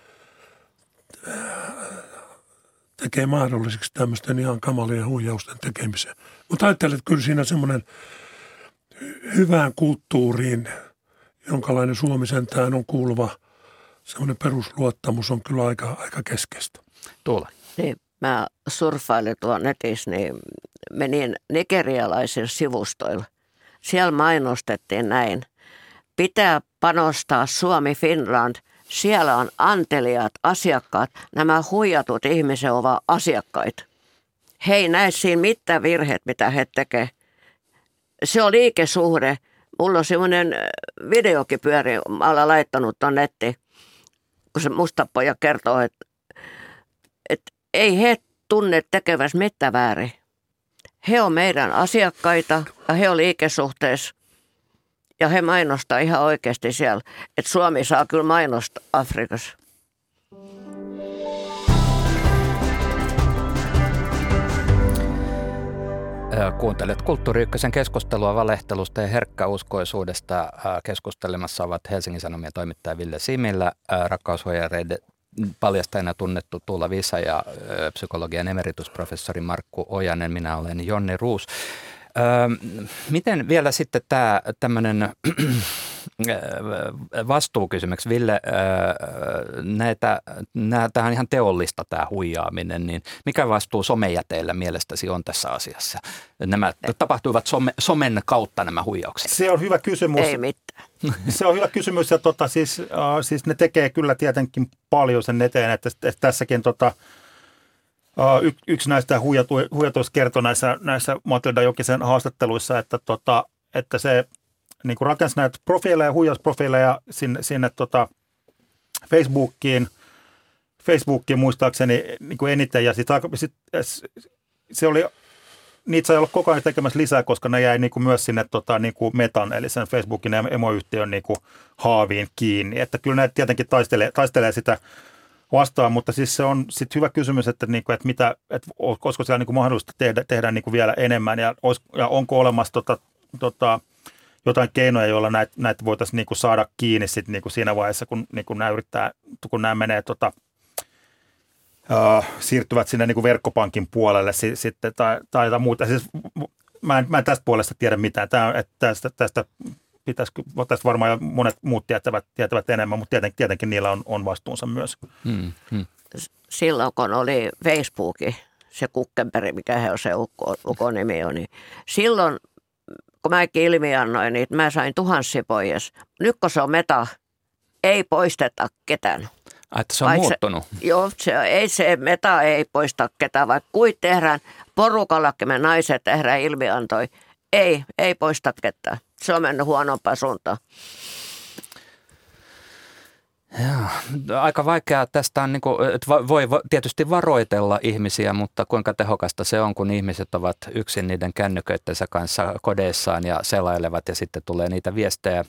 tekee mahdolliseksi tämmöisten ihan kamalien huijausten tekemisen. Mutta ajattelen, että kyllä siinä semmoinen hyvään kulttuuriin, jonkalainen Suomi sentään on kuuluva, semmoinen perusluottamus on kyllä aika keskeistä. Tuula. Niin, mä surffailin tuon netissä, niin menin nigerialaisille sivustoille. Siellä mainostettiin näin. Pitää panostaa Suomi-Finland. Siellä on anteliaat asiakkaat. Nämä huijatut ihmiset ovat asiakkaita. He ei näe siinä mitään virheet, mitä he tekevät. Se on liikesuhde. Mulla on semmoinen videokin pyöri, mä olen laittanut tuon nettiin, kun se mustapoja kertoo, että ei he tunne tekevässä mitään väärin. He on meidän asiakkaita ja he on liikesuhteessa ja he mainostaa ihan oikeasti siellä, että Suomi saa kyllä mainosta Afrikassa. Kuuntelet Kulttuuri Ykkösen keskustelua valehtelusta ja herkkäuskoisuudesta. Keskustelemassa ovat Helsingin Sanomien toimittaja Ville Similä, rakkaushuijareiden paljastajana tunnettu Tuula Visa ja psykologian emeritusprofessori Markku Ojanen. Minä olen Jonni Ruus. Miten vielä sitten tämä tämmöinen vastuukysymyksi, Ville, tämä on ihan teollista tämä huijaaminen, niin mikä vastuu somejäteillä mielestäsi on tässä asiassa? Nämä tapahtuivat somen kautta nämä huijaukset. Se on hyvä kysymys. Ei mitään. Se on hyvä kysymys ja siis ne tekee kyllä tietenkin paljon sen eteen, että tässäkin yksi näistä huijatuista kertoi näissä Matilda Jokisen haastatteluissa, että se niin kuin rakensi näitä profiileja, huijausprofiileja sinne Facebookiin muistaakseni niin kuin eniten. Ja se oli, niitä sai olla koko ajan tekemässä lisää, koska ne jäi niin kuin myös sinne niin kuin Metan, eli sen Facebookin emoyhtiön niin kuin haaviin kiinni. Että kyllä näitä tietenkin taistelee sitä vastaan, mutta siis se on sitten hyvä kysymys, että olisiko siellä niin kuin mahdollista tehdä niin kuin vielä enemmän ja onko olemassa jotain keinoja, joilla näitä voitaisiin niin kuin saada kiinni sit niin kuin siinä vaiheessa, kun nämä menee siirtyvät sinne niin kuin verkkopankin puolelle sitten tai muuta. Siis mä en tästä puolesta tiedä mitään. Tästä varmaan monet muut tietävät enemmän, mutta tietenkin niillä on vastuunsa myös. Silloin kun oli Facebooki, se Kukkenberg, mikä he on se ukonimi on, niin silloin kun mäkin ilmiannoin, niin mä sain tuhansia pois. Nyt kun se on Meta, ei poisteta ketään. Että se on muuttunut? Joo, se Meta ei poista ketään, vaikka kuin tehdään, porukallakin me naiset tehdään ilmiantoi. Ei poista ketään. Se on mennyt huonompaan suuntaan. Joo, aika vaikeaa tästä on, että voi tietysti varoitella ihmisiä, mutta kuinka tehokasta se on, kun ihmiset ovat yksin niiden kännyköittensä kanssa kodeissaan ja selailevat ja sitten tulee niitä viestejä.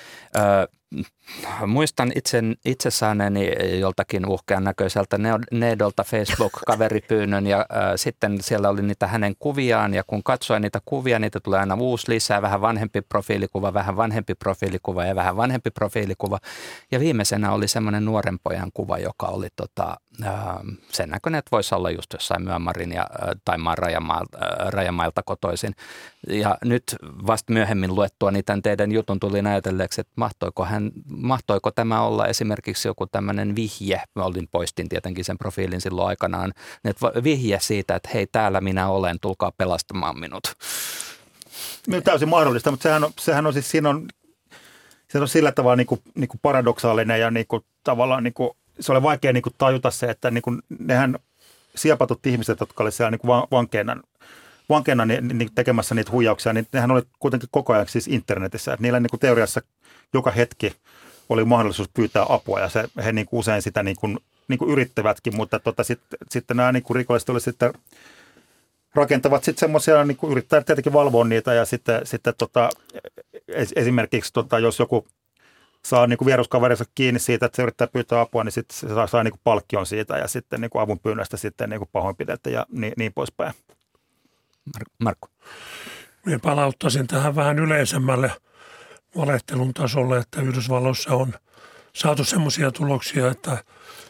Muistan itse saaneeni joltakin uhkean näköiseltä Needolta Facebook-kaveripyynnön ja sitten siellä oli niitä hänen kuviaan ja kun katsoin niitä kuvia, niitä tulee aina uusi lisää, vähän vanhempi profiilikuva, vähän vanhempi profiilikuva ja vähän vanhempi profiilikuva ja viimeisenä oli semmoinen nuoren pojan kuva, joka oli sen näköinen, että voisi olla just jossain Myanmarin tai maan rajamailta kotoisin ja nyt vasta myöhemmin luettua niitä teidän jutun tuli ajatelleeksi, että mahtoiko tämä olla esimerkiksi joku tämmöinen vihje, mä poistin tietenkin sen profiilin silloin aikanaan, että vihje siitä, että hei täällä minä olen, tulkaa pelastamaan minut. Täysin mahdollista, mutta sehän on siis, siinä on sillä tavalla niin kuin paradoksaalinen ja niin kuin, tavallaan niin kuin, se oli vaikea niin kuin tajuta se, että niin kuin, nehän siepatut ihmiset, jotka olivat siellä niin kuin vankeina niin tekemässä niitä huijauksia, niin nehän oli kuitenkin koko ajan siis internetissä, että niillä niin kuin teoriassa joka hetki oli mahdollisuus pyytää apua ja he niin kuin usein sitä niin kuin yrittävätkin, mutta sitten nämä niin kuin rikolliset oli sitten rakentavat sitten semmoisia, niin kuin yrittää tietenkin valvoa niitä ja sitten esimerkiksi jos joku saa niin kuin vieruskaverinsa kiinni siitä, että se yrittää pyytää apua, niin sitten se saa niin kuin palkkion siitä ja sitten niin kuin avun pyynnöstä sitten niin kuin pahoinpidettä ja niin poispäin. Markku. Minä palauttaisin tähän vähän yleisemmälle valehtelun tasolle, että Yhdysvalloissa on saatu semmoisia tuloksia, että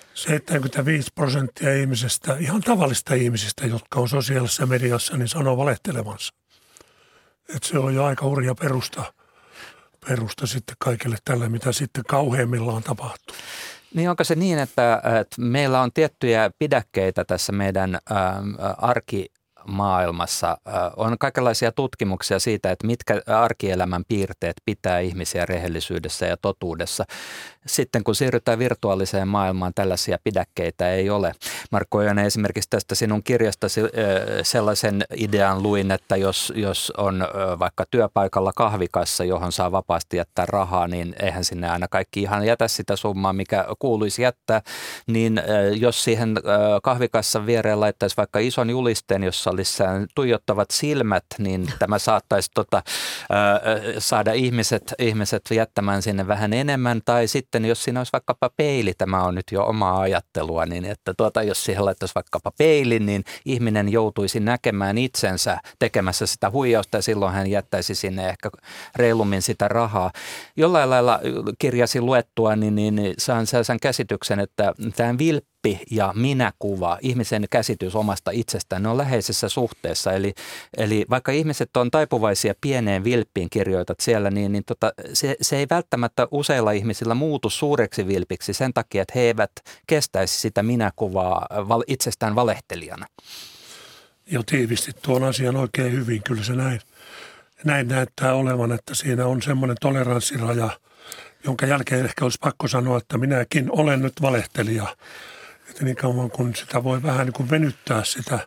75% ihmisistä, ihan tavallista ihmisistä, jotka on sosiaalisessa mediassa, niin sanoo valehtelevansa. Että se on jo aika hurja perusta sitten kaikille tälle, mitä sitten kauheimmillaan tapahtuu. Niin onko se niin, että meillä on tiettyjä pidäkkeitä tässä meidän arkimaailmassa? On kaikenlaisia tutkimuksia siitä, että mitkä arkielämän piirteet pitää ihmisiä rehellisyydessä ja totuudessa. Sitten kun siirrytään virtuaaliseen maailmaan, tällaisia pidäkkeitä ei ole. Markku Ojanen, esimerkiksi tästä sinun kirjastasi sellaisen idean luin, että jos on vaikka työpaikalla kahvikassa, johon saa vapaasti jättää rahaa, niin eihän sinne aina kaikki ihan jätä sitä summaa, mikä kuuluisi jättää. Niin jos siihen kahvikassan viereen laittaisi vaikka ison julisteen, jossa olisi tuijottavat silmät, niin tämä saattaisi saada ihmiset jättämään sinne vähän enemmän. Tai sitten jos siinä olisi vaikkapa peili, tämä on nyt jo omaa ajattelua, niin että jos siihen laittaisi vaikkapa peilin, niin ihminen joutuisi näkemään itsensä tekemässä sitä huijausta ja silloin hän jättäisi sinne ehkä reilummin sitä rahaa. Jollain lailla kirjasi luettua, niin saan sellaisen käsityksen, että tämä vilppi ja minäkuva, ihmisen käsitys omasta itsestään, ne on läheisessä suhteessa. Eli vaikka ihmiset on taipuvaisia pieneen vilppiin, kirjoitat siellä, niin se ei välttämättä useilla ihmisillä muutu suureksi vilpiksi sen takia, että he eivät kestäisi sitä minäkuvaa itsestään valehtelijana. Jo tiivistit tuon asian oikein hyvin, kyllä se näin näyttää olevan, että siinä on semmoinen toleranssiraja, jonka jälkeen ehkä olisi pakko sanoa, että minäkin olen nyt valehtelija. Että niin kauan kun sitä voi vähän niin kuin venyttää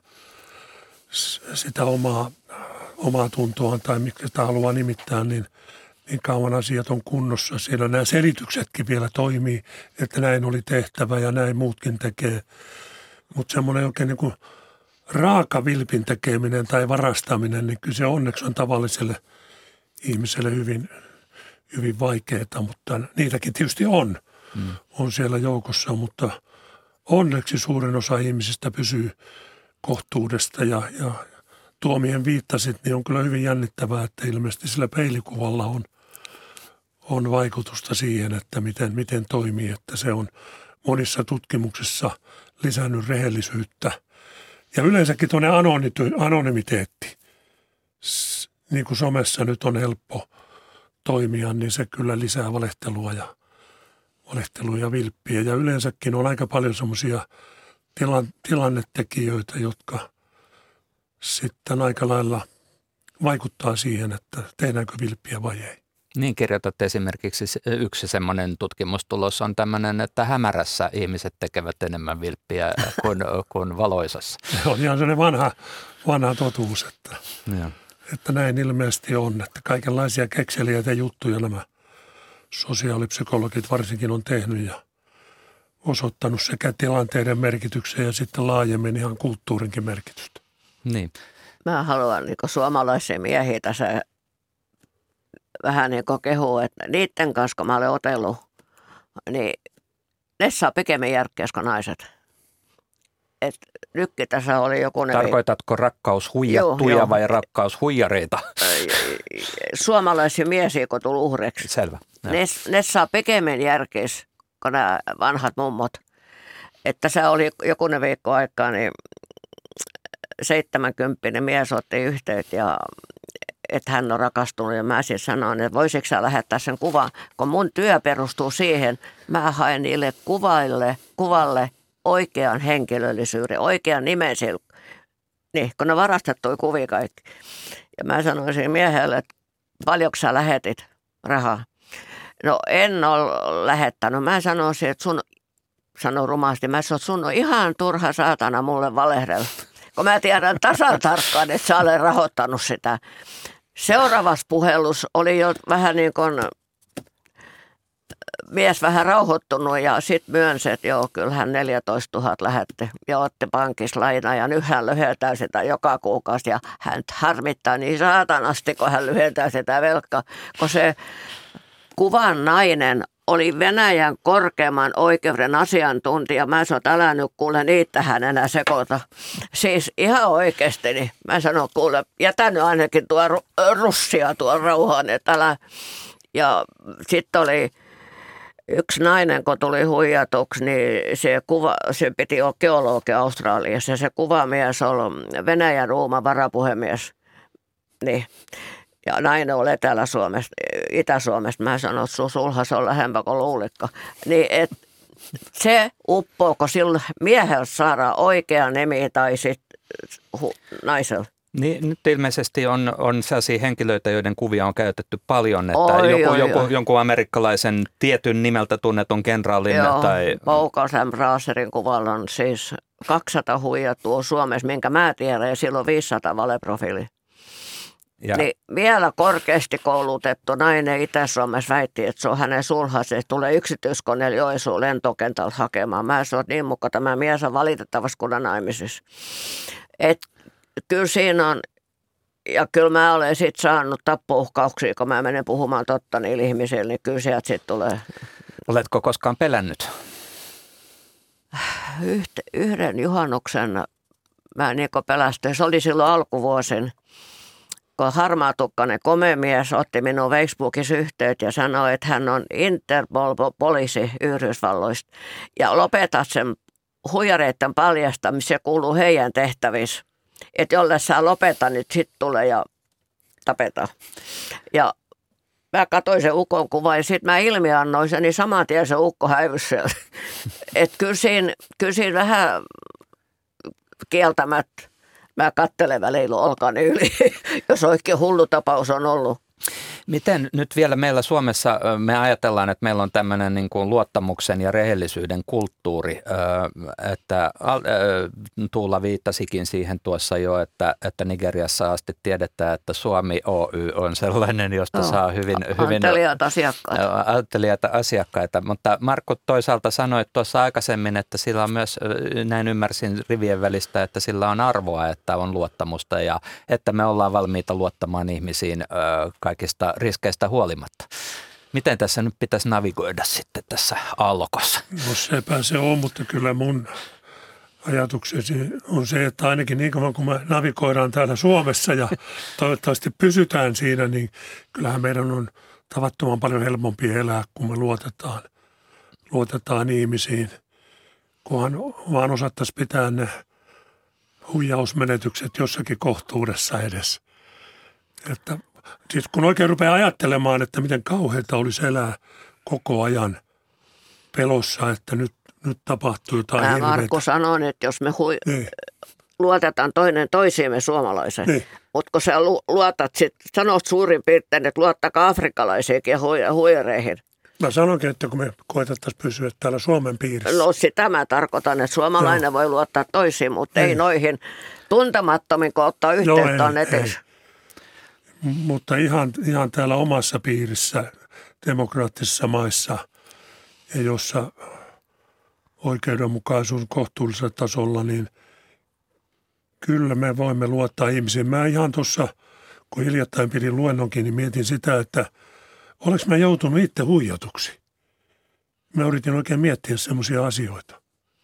sitä omaa tuntoaan tai mikä sitä haluaa nimittää, niin kauan asiat on kunnossa. Siellä nämä selityksetkin vielä toimii, että näin oli tehtävä ja näin muutkin tekee. Mutta semmoinen oikein niin kuin raaka vilpin tekeminen tai varastaminen, niin kyllä se onneksi on tavalliselle ihmiselle hyvin, hyvin vaikeaa, mutta niitäkin tietysti on siellä joukossa, mutta onneksi suurin osa ihmisistä pysyy kohtuudesta ja tuomien viittasit, niin on kyllä hyvin jännittävää, että ilmeisesti sillä peilikuvalla on vaikutusta siihen, että miten toimii, että se on monissa tutkimuksissa lisännyt rehellisyyttä. Ja yleensäkin tuonne anonymiteetti, niin kuin somessa nyt on helppo toimia, niin se kyllä lisää valehtelua ja vilppiä. Ja yleensäkin on aika paljon semmoisia tilannetekijöitä, jotka sitten aika lailla vaikuttaa siihen, että tehdäänkö vilppiä vai ei. Niin kirjoitat esimerkiksi yksi semmoinen tutkimustulos on tämmöinen, että hämärässä ihmiset tekevät enemmän vilppiä kuin valoisassa. Se on ihan sellainen vanha totuus, että näin ilmeisesti on, että kaikenlaisia kekseliäitä juttuja nämä sosiaalipsykologit varsinkin on tehnyt ja osoittanut sekä tilanteiden merkityksen ja sitten laajemmin ihan kulttuurinkin merkitystä. Niin. Mä haluan niin suomalaisia miehiä tässä vähän niin kehua, että niiden kanssa, kun mä olen otellut, niin ne saa pikemmin järkkeä kuin naiset. Et nytkin tässä oli joku... Tarkoitatko rakkaushuijattuja vai rakkaushuijareita? Suomalaisia miesiä, kun tuli uhreiksi. Selvä. Ne saa pikemmin järkeä kuin nämä vanhat mummot. Että se oli jokunen viikko aikaa, niin 70 mies otti yhteyttä ja että hän on rakastunut ja mä siis sanoin, että voisitko sä lähettää sen kuvan, kun mun työ perustuu siihen, mä haen niille kuvalle oikean henkilöllisyyden, oikean nimen sillä, niin kun ne varastettui kuvia kaikki. Ja mä sanoin siihen miehelle, että paljonko sä lähetit rahaa? No en ole lähettänyt. Mä sanoisin, että sanon rumasti, sun on ihan turha saatana mulle valehdella. Kun mä tiedän tasan tarkkaan, että sä olet rahoittanut sitä. Seuraavassa puhelussa oli jo vähän niin kuin mies vähän rauhoittunut ja sitten myönsi, että joo, kyllähän 14 000 lähetti ja otti pankissa lainaa ja nyt hän lyhentää sitä joka kuukausi ja hän harmittaa niin saatanasti, kun hän lyhentää sitä velkaa, kun se kuvan nainen oli Venäjän korkeimman oikeuden asiantuntija. Mä sanoin, että älä nyt kuule niitähän enää sekoita. Siis ihan oikeasti, niin mä sanoin, kuule, jätä nyt ainakin tuo russia tuon rauhaan, että älä. Ja sitten oli yksi nainen, kun tuli huijatuksi, niin se piti olla geologi Australiassa. Ja se kuvamies oli Venäjän Duuman varapuhemies. Niin. Ja nainen oli Etelä-Suomesta, Itä-Suomesta. Mä sanoin, että sulha se on lähempää kuin luulikka. Niin, se uppoako sillä miehellä saadaan oikea nimi tai sitten naisella? Niin, nyt ilmeisesti on sellaisia henkilöitä, joiden kuvia on käytetty paljon, että jonkun amerikkalaisen tietyn nimeltä tunnetun kenraalin tai... Paul Sam Brasserin kuvalla on siis 200 huijattua Suomessa, minkä mä tiedän, ja silloin 500 valeprofiilia. Niin vielä korkeasti koulutettu nainen Itä-Suomessa väitti, että se on hänen sulhansa, että tulee yksityiskoneella Joensuun lentokentältä hakemaan. Mä sanoin, että niin mukaan tämä mies on valitettavasti kunnan naimisissa. Että kyllä siinä on, ja kyllä mä olen sitten saanut tappouhkauksia, kun mä menen puhumaan totta niille ihmisille, niin kyllä sieltä sitten tulee. Oletko koskaan pelännyt? Yhden juhannuksen mä niin pelästyin. Se oli silloin alkuvuosin, kun harmaatukkainen komemies otti minun Facebookissa yhteyttä ja sanoi, että hän on Interpol-poliisi Yhdysvalloista. Ja lopeta sen huijareiden paljastamisen, se kuuluu heidän tehtävissä. Että jolle saa lopeta, niin sitten tulee ja tapeta. Ja mä katsoin sen ukon kuvan ja sitten mä ilmiannoin sen, niin saman tien se ukko häivysi siellä. Että kyllä siinä vähän kieltämättä mä katselen välillä olkani yli, jos oikein hullu tapaus on ollut. Miten nyt vielä meillä Suomessa me ajatellaan, että meillä on tämmöinen niin kuin luottamuksen ja rehellisyyden kulttuuri, että Tuula viittasikin siihen tuossa jo, että Nigeriassa asti tiedetään, että Suomi Oy on sellainen, josta saa hyvin anteliaita asiakkaita. Mutta Markku toisaalta sanoi tuossa aikaisemmin, että sillä on myös, näin ymmärsin rivien välistä, että sillä on arvoa, että on luottamusta ja että me ollaan valmiita luottamaan ihmisiin kaikista riskeistä huolimatta. Miten tässä nyt pitäisi navigoida sitten tässä aallokossa? No sepä se on, mutta kyllä mun ajatuksesi on se, että ainakin niin kauan kun me navigoidaan täällä Suomessa ja toivottavasti pysytään siinä, niin kyllähän meidän on tavattoman paljon helpompi elää, kun me luotetaan ihmisiin, kunhan vaan osattaisiin pitää ne huijausmenetykset jossakin kohtuudessa edes. Että siis kun oikein rupeaa ajattelemaan, että miten kauheata olisi elää koko ajan pelossa, että nyt tapahtuu jotain hirveätä. Markku sanoi, että jos me luotetaan toinen toisiimme suomalaisen, niin. Mutta kun sä luotat, sanot suurin piirtein, että luottakaa afrikkalaisiinkin ja huijareihin. Mä sanonkin, että kun me koetettaisiin pysyä täällä Suomen piirissä. No sitä mä tarkoitan, että suomalainen voi luottaa toisiin, mutta ei noihin tuntemattomiin, kun ottaa yhteyttä on netissä. Mutta ihan täällä omassa piirissä, demokraattisissa maissa ja jossa oikeudenmukaisuus kohtuullisella tasolla, niin kyllä me voimme luottaa ihmisiin. Mä ihan tuossa, kun hiljattain pidin luennonkin, niin mietin sitä, että oleks mä joutunut itse huijatuksi. Mä yritin oikein miettiä semmoisia asioita.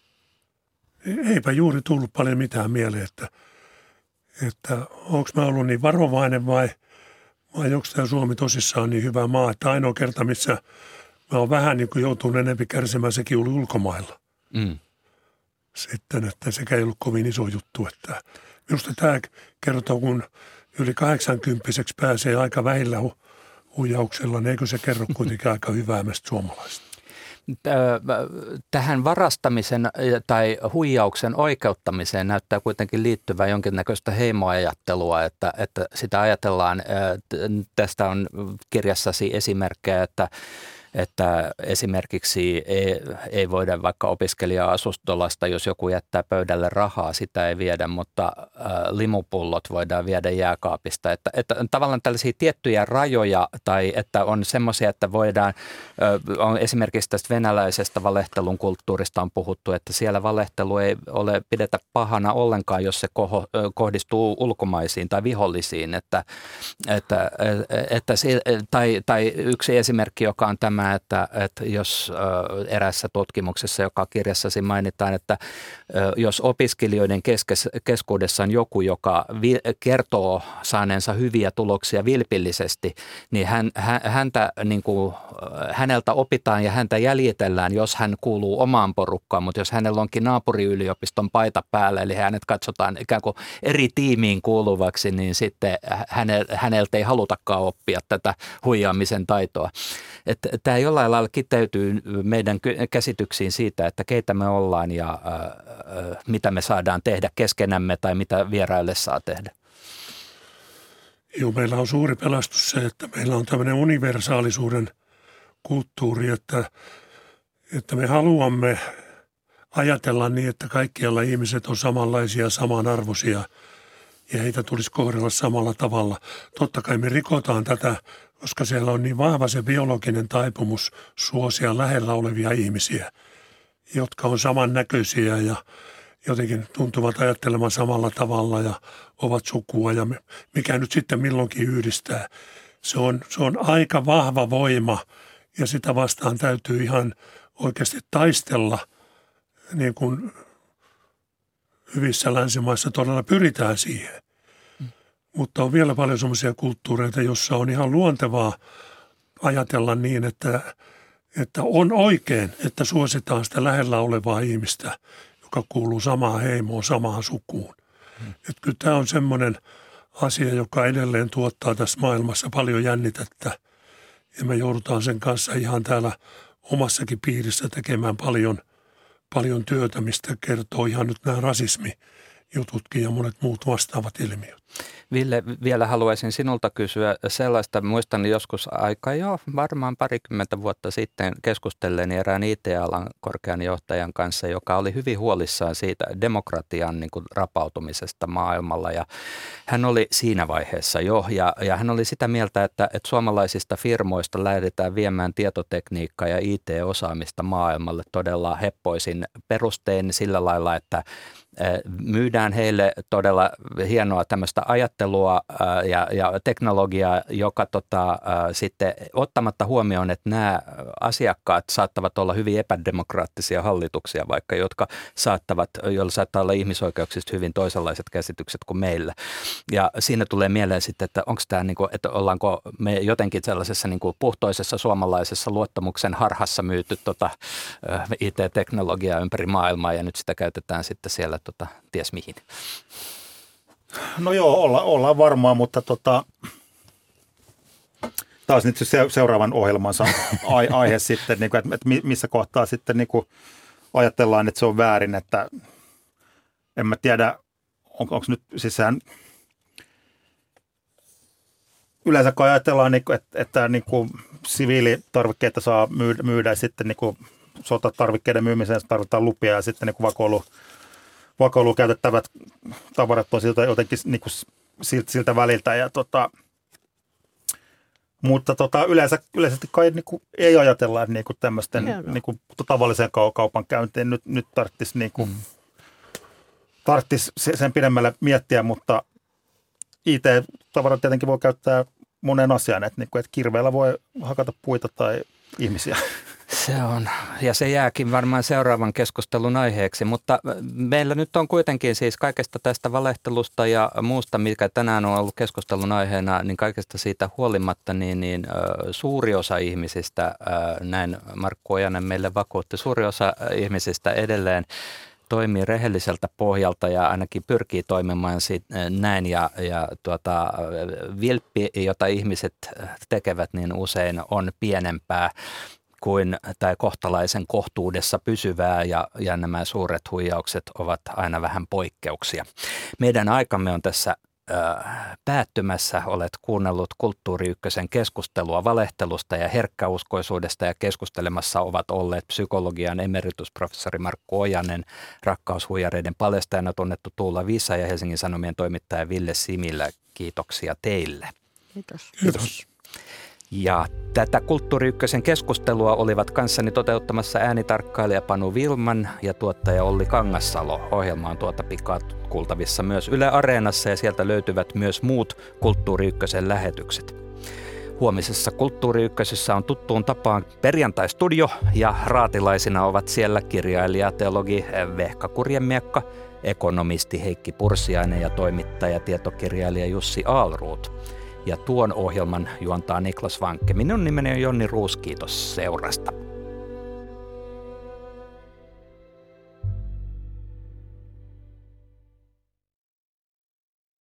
Eipä juuri tullut paljon mitään mieleen, että onko mä ollut niin varovainen vai onko tämä Suomi tosissaan niin hyvä maa, että ainoa kerta, missä mä oon vähän niin kuin joutunut enemmän kärsimään, sekin oli ulkomailla. Sitten, että sekä ei ollut kovin iso juttu. Että minusta tämä kertoo, kun yli 80-vuotiaaksi pääsee aika vähillä huijauksella, niin eikö se kerro kuitenkin aika hyvää meistä suomalaista? Tähän varastamisen tai huijauksen oikeuttamiseen näyttää kuitenkin liittyvän jonkinnäköistä heimoajattelua, että sitä ajatellaan, tästä on kirjassasi esimerkkejä, että esimerkiksi ei voida vaikka opiskelija-asustolasta, jos joku jättää pöydälle rahaa, sitä ei viedä, mutta limupullot voidaan viedä jääkaapista. Että tavallaan tällaisia tiettyjä rajoja tai että on semmoisia, että voidaan, on esimerkiksi tästä venäläisestä valehtelun kulttuurista on puhuttu, että siellä valehtelu ei pidetä pahana ollenkaan, jos se kohdistuu ulkomaisiin tai vihollisiin. Tai yksi esimerkki, joka on tämmöinen, tämä, että jos erässä tutkimuksessa, joka kirjassasi mainitaan, että jos opiskelijoiden keskuudessa on joku, joka kertoo saaneensa hyviä tuloksia vilpillisesti, niin häneltä opitaan ja häntä jäljitellään, jos hän kuuluu omaan porukkaan, mutta jos hänellä onkin naapuriyliopiston paita päällä, eli hänet katsotaan ikään kuin eri tiimiin kuuluvaksi, niin sitten häneltä ei halutakaan oppia tätä huijaamisen taitoa. Tämä jollain lailla kiteytyy meidän käsityksiin siitä, että keitä me ollaan ja mitä me saadaan tehdä keskenämme tai mitä vieraille saa tehdä. Joo, meillä on suuri pelastus se, että meillä on tämmöinen universaalisuuden kulttuuri, että me haluamme ajatella niin, että kaikkialla ihmiset on samanlaisia, samanarvoisia ja heitä tulisi kohdella samalla tavalla. Totta kai me rikotaan tätä, koska siellä on niin vahva se biologinen taipumus suosia lähellä olevia ihmisiä, jotka on samannäköisiä ja jotenkin tuntuvat ajattelemaan samalla tavalla ja ovat sukua ja mikä nyt sitten milloinkin yhdistää. Se on aika vahva voima ja sitä vastaan täytyy ihan oikeasti taistella, niin kuin hyvissä länsimaissa todella pyritään siihen. Mutta on vielä paljon sellaisia kulttuureita, joissa on ihan luontevaa ajatella niin, että on oikein, että suositaan sitä lähellä olevaa ihmistä, joka kuuluu samaan heimoon, samaan sukuun. Että kyllä tämä on semmoinen asia, joka edelleen tuottaa tässä maailmassa paljon jännitettä. Ja me joudutaan sen kanssa ihan täällä omassakin piirissä tekemään paljon työtä, mistä kertoo ihan nyt nämä rasismijututkin ja monet muut vastaavat ilmiöt. Ville, vielä haluaisin sinulta kysyä sellaista, muistan joskus varmaan parikymmentä vuotta sitten keskustelleeni erään IT-alan korkean johtajan kanssa, joka oli hyvin huolissaan siitä demokratian niin kuin rapautumisesta maailmalla ja hän oli siinä vaiheessa jo ja hän oli sitä mieltä, että suomalaisista firmoista lähdetään viemään tietotekniikkaa ja IT-osaamista maailmalle todella heppoisin perustein sillä lailla, että myydään heille todella hienoa tämmöistä ajattelua ja teknologiaa, joka sitten ottamatta huomioon, että nämä asiakkaat saattavat olla hyvin epädemokraattisia hallituksia vaikka, joilla saattaa olla ihmisoikeuksista hyvin toisenlaiset käsitykset kuin meillä. Ja siinä tulee mieleen sitten, että onko tämä että ollaanko me jotenkin sellaisessa puhtoisessa suomalaisessa luottamuksen harhassa myyty IT-teknologiaa ympäri maailmaa ja nyt sitä käytetään sitten siellä ties mihin. No joo, ollaan varmaan, mutta taas nyt seuraavan ohjelmansa aihe sitten, että missä kohtaa sitten ajatellaan, että se on väärin, että en mä tiedä, onko nyt sisään yleensä kun ajatellaan, että siviilitarvikkeita saa myydä sitten sotatarvikkeiden myymiseen tarvitaan lupia ja sitten vakoiluun käytettävät tavarat on siltä jotenkin siltä väliltä. Mutta yleisesti kai ei ajatella tämmöisten tavalliseen kaupan käyntiin. Nyt tarvitsisi sen pidemmälle miettiä, mutta IT-tavarat tietenkin voi käyttää monen asian, että kirveellä voi hakata puita tai ihmisiä. Se on, ja se jääkin varmaan seuraavan keskustelun aiheeksi, mutta meillä nyt on kuitenkin siis kaikesta tästä valehtelusta ja muusta, mikä tänään on ollut keskustelun aiheena, niin kaikesta siitä huolimatta, niin suuri osa ihmisistä, näin Markku Ojanen meille vakuutti, suuri osa ihmisistä edelleen toimii rehelliseltä pohjalta ja ainakin pyrkii toimimaan näin ja vilppi, jota ihmiset tekevät, niin usein on pienempää kuin tai kohtalaisen kohtuudessa pysyvää ja nämä suuret huijaukset ovat aina vähän poikkeuksia. Meidän aikamme on tässä päättymässä. Olet kuunnellut Kulttuuri Ykkösen keskustelua valehtelusta ja herkkäuskoisuudesta ja keskustelemassa ovat olleet psykologian emeritusprofessori Markku Ojanen, rakkaushuijareiden paljastajana tunnettu Tuula Visa ja Helsingin Sanomien toimittaja Ville Similä. Kiitoksia teille. Kiitos. Kiitos. Ja tätä Kulttuuri Ykkösen keskustelua olivat kanssani toteuttamassa äänitarkkailija Panu Vilman ja tuottaja Olli Kangassalo. Ohjelma on tuota pikaa kuultavissa myös Yle Areenassa ja sieltä löytyvät myös muut Kulttuuri Ykkösen lähetykset. Huomisessa Kulttuuri Ykkösessä on tuttuun tapaan perjantaistudio ja raatilaisina ovat siellä kirjailija, teologi Vehka Kurjemiekka, ekonomisti Heikki Pursiainen ja toimittaja, tietokirjailija Jussi Aalruut. Ja tuon ohjelman juontaa Niklas Vankke. Minun nimeni on Jonni Ruus, kiitos seurasta.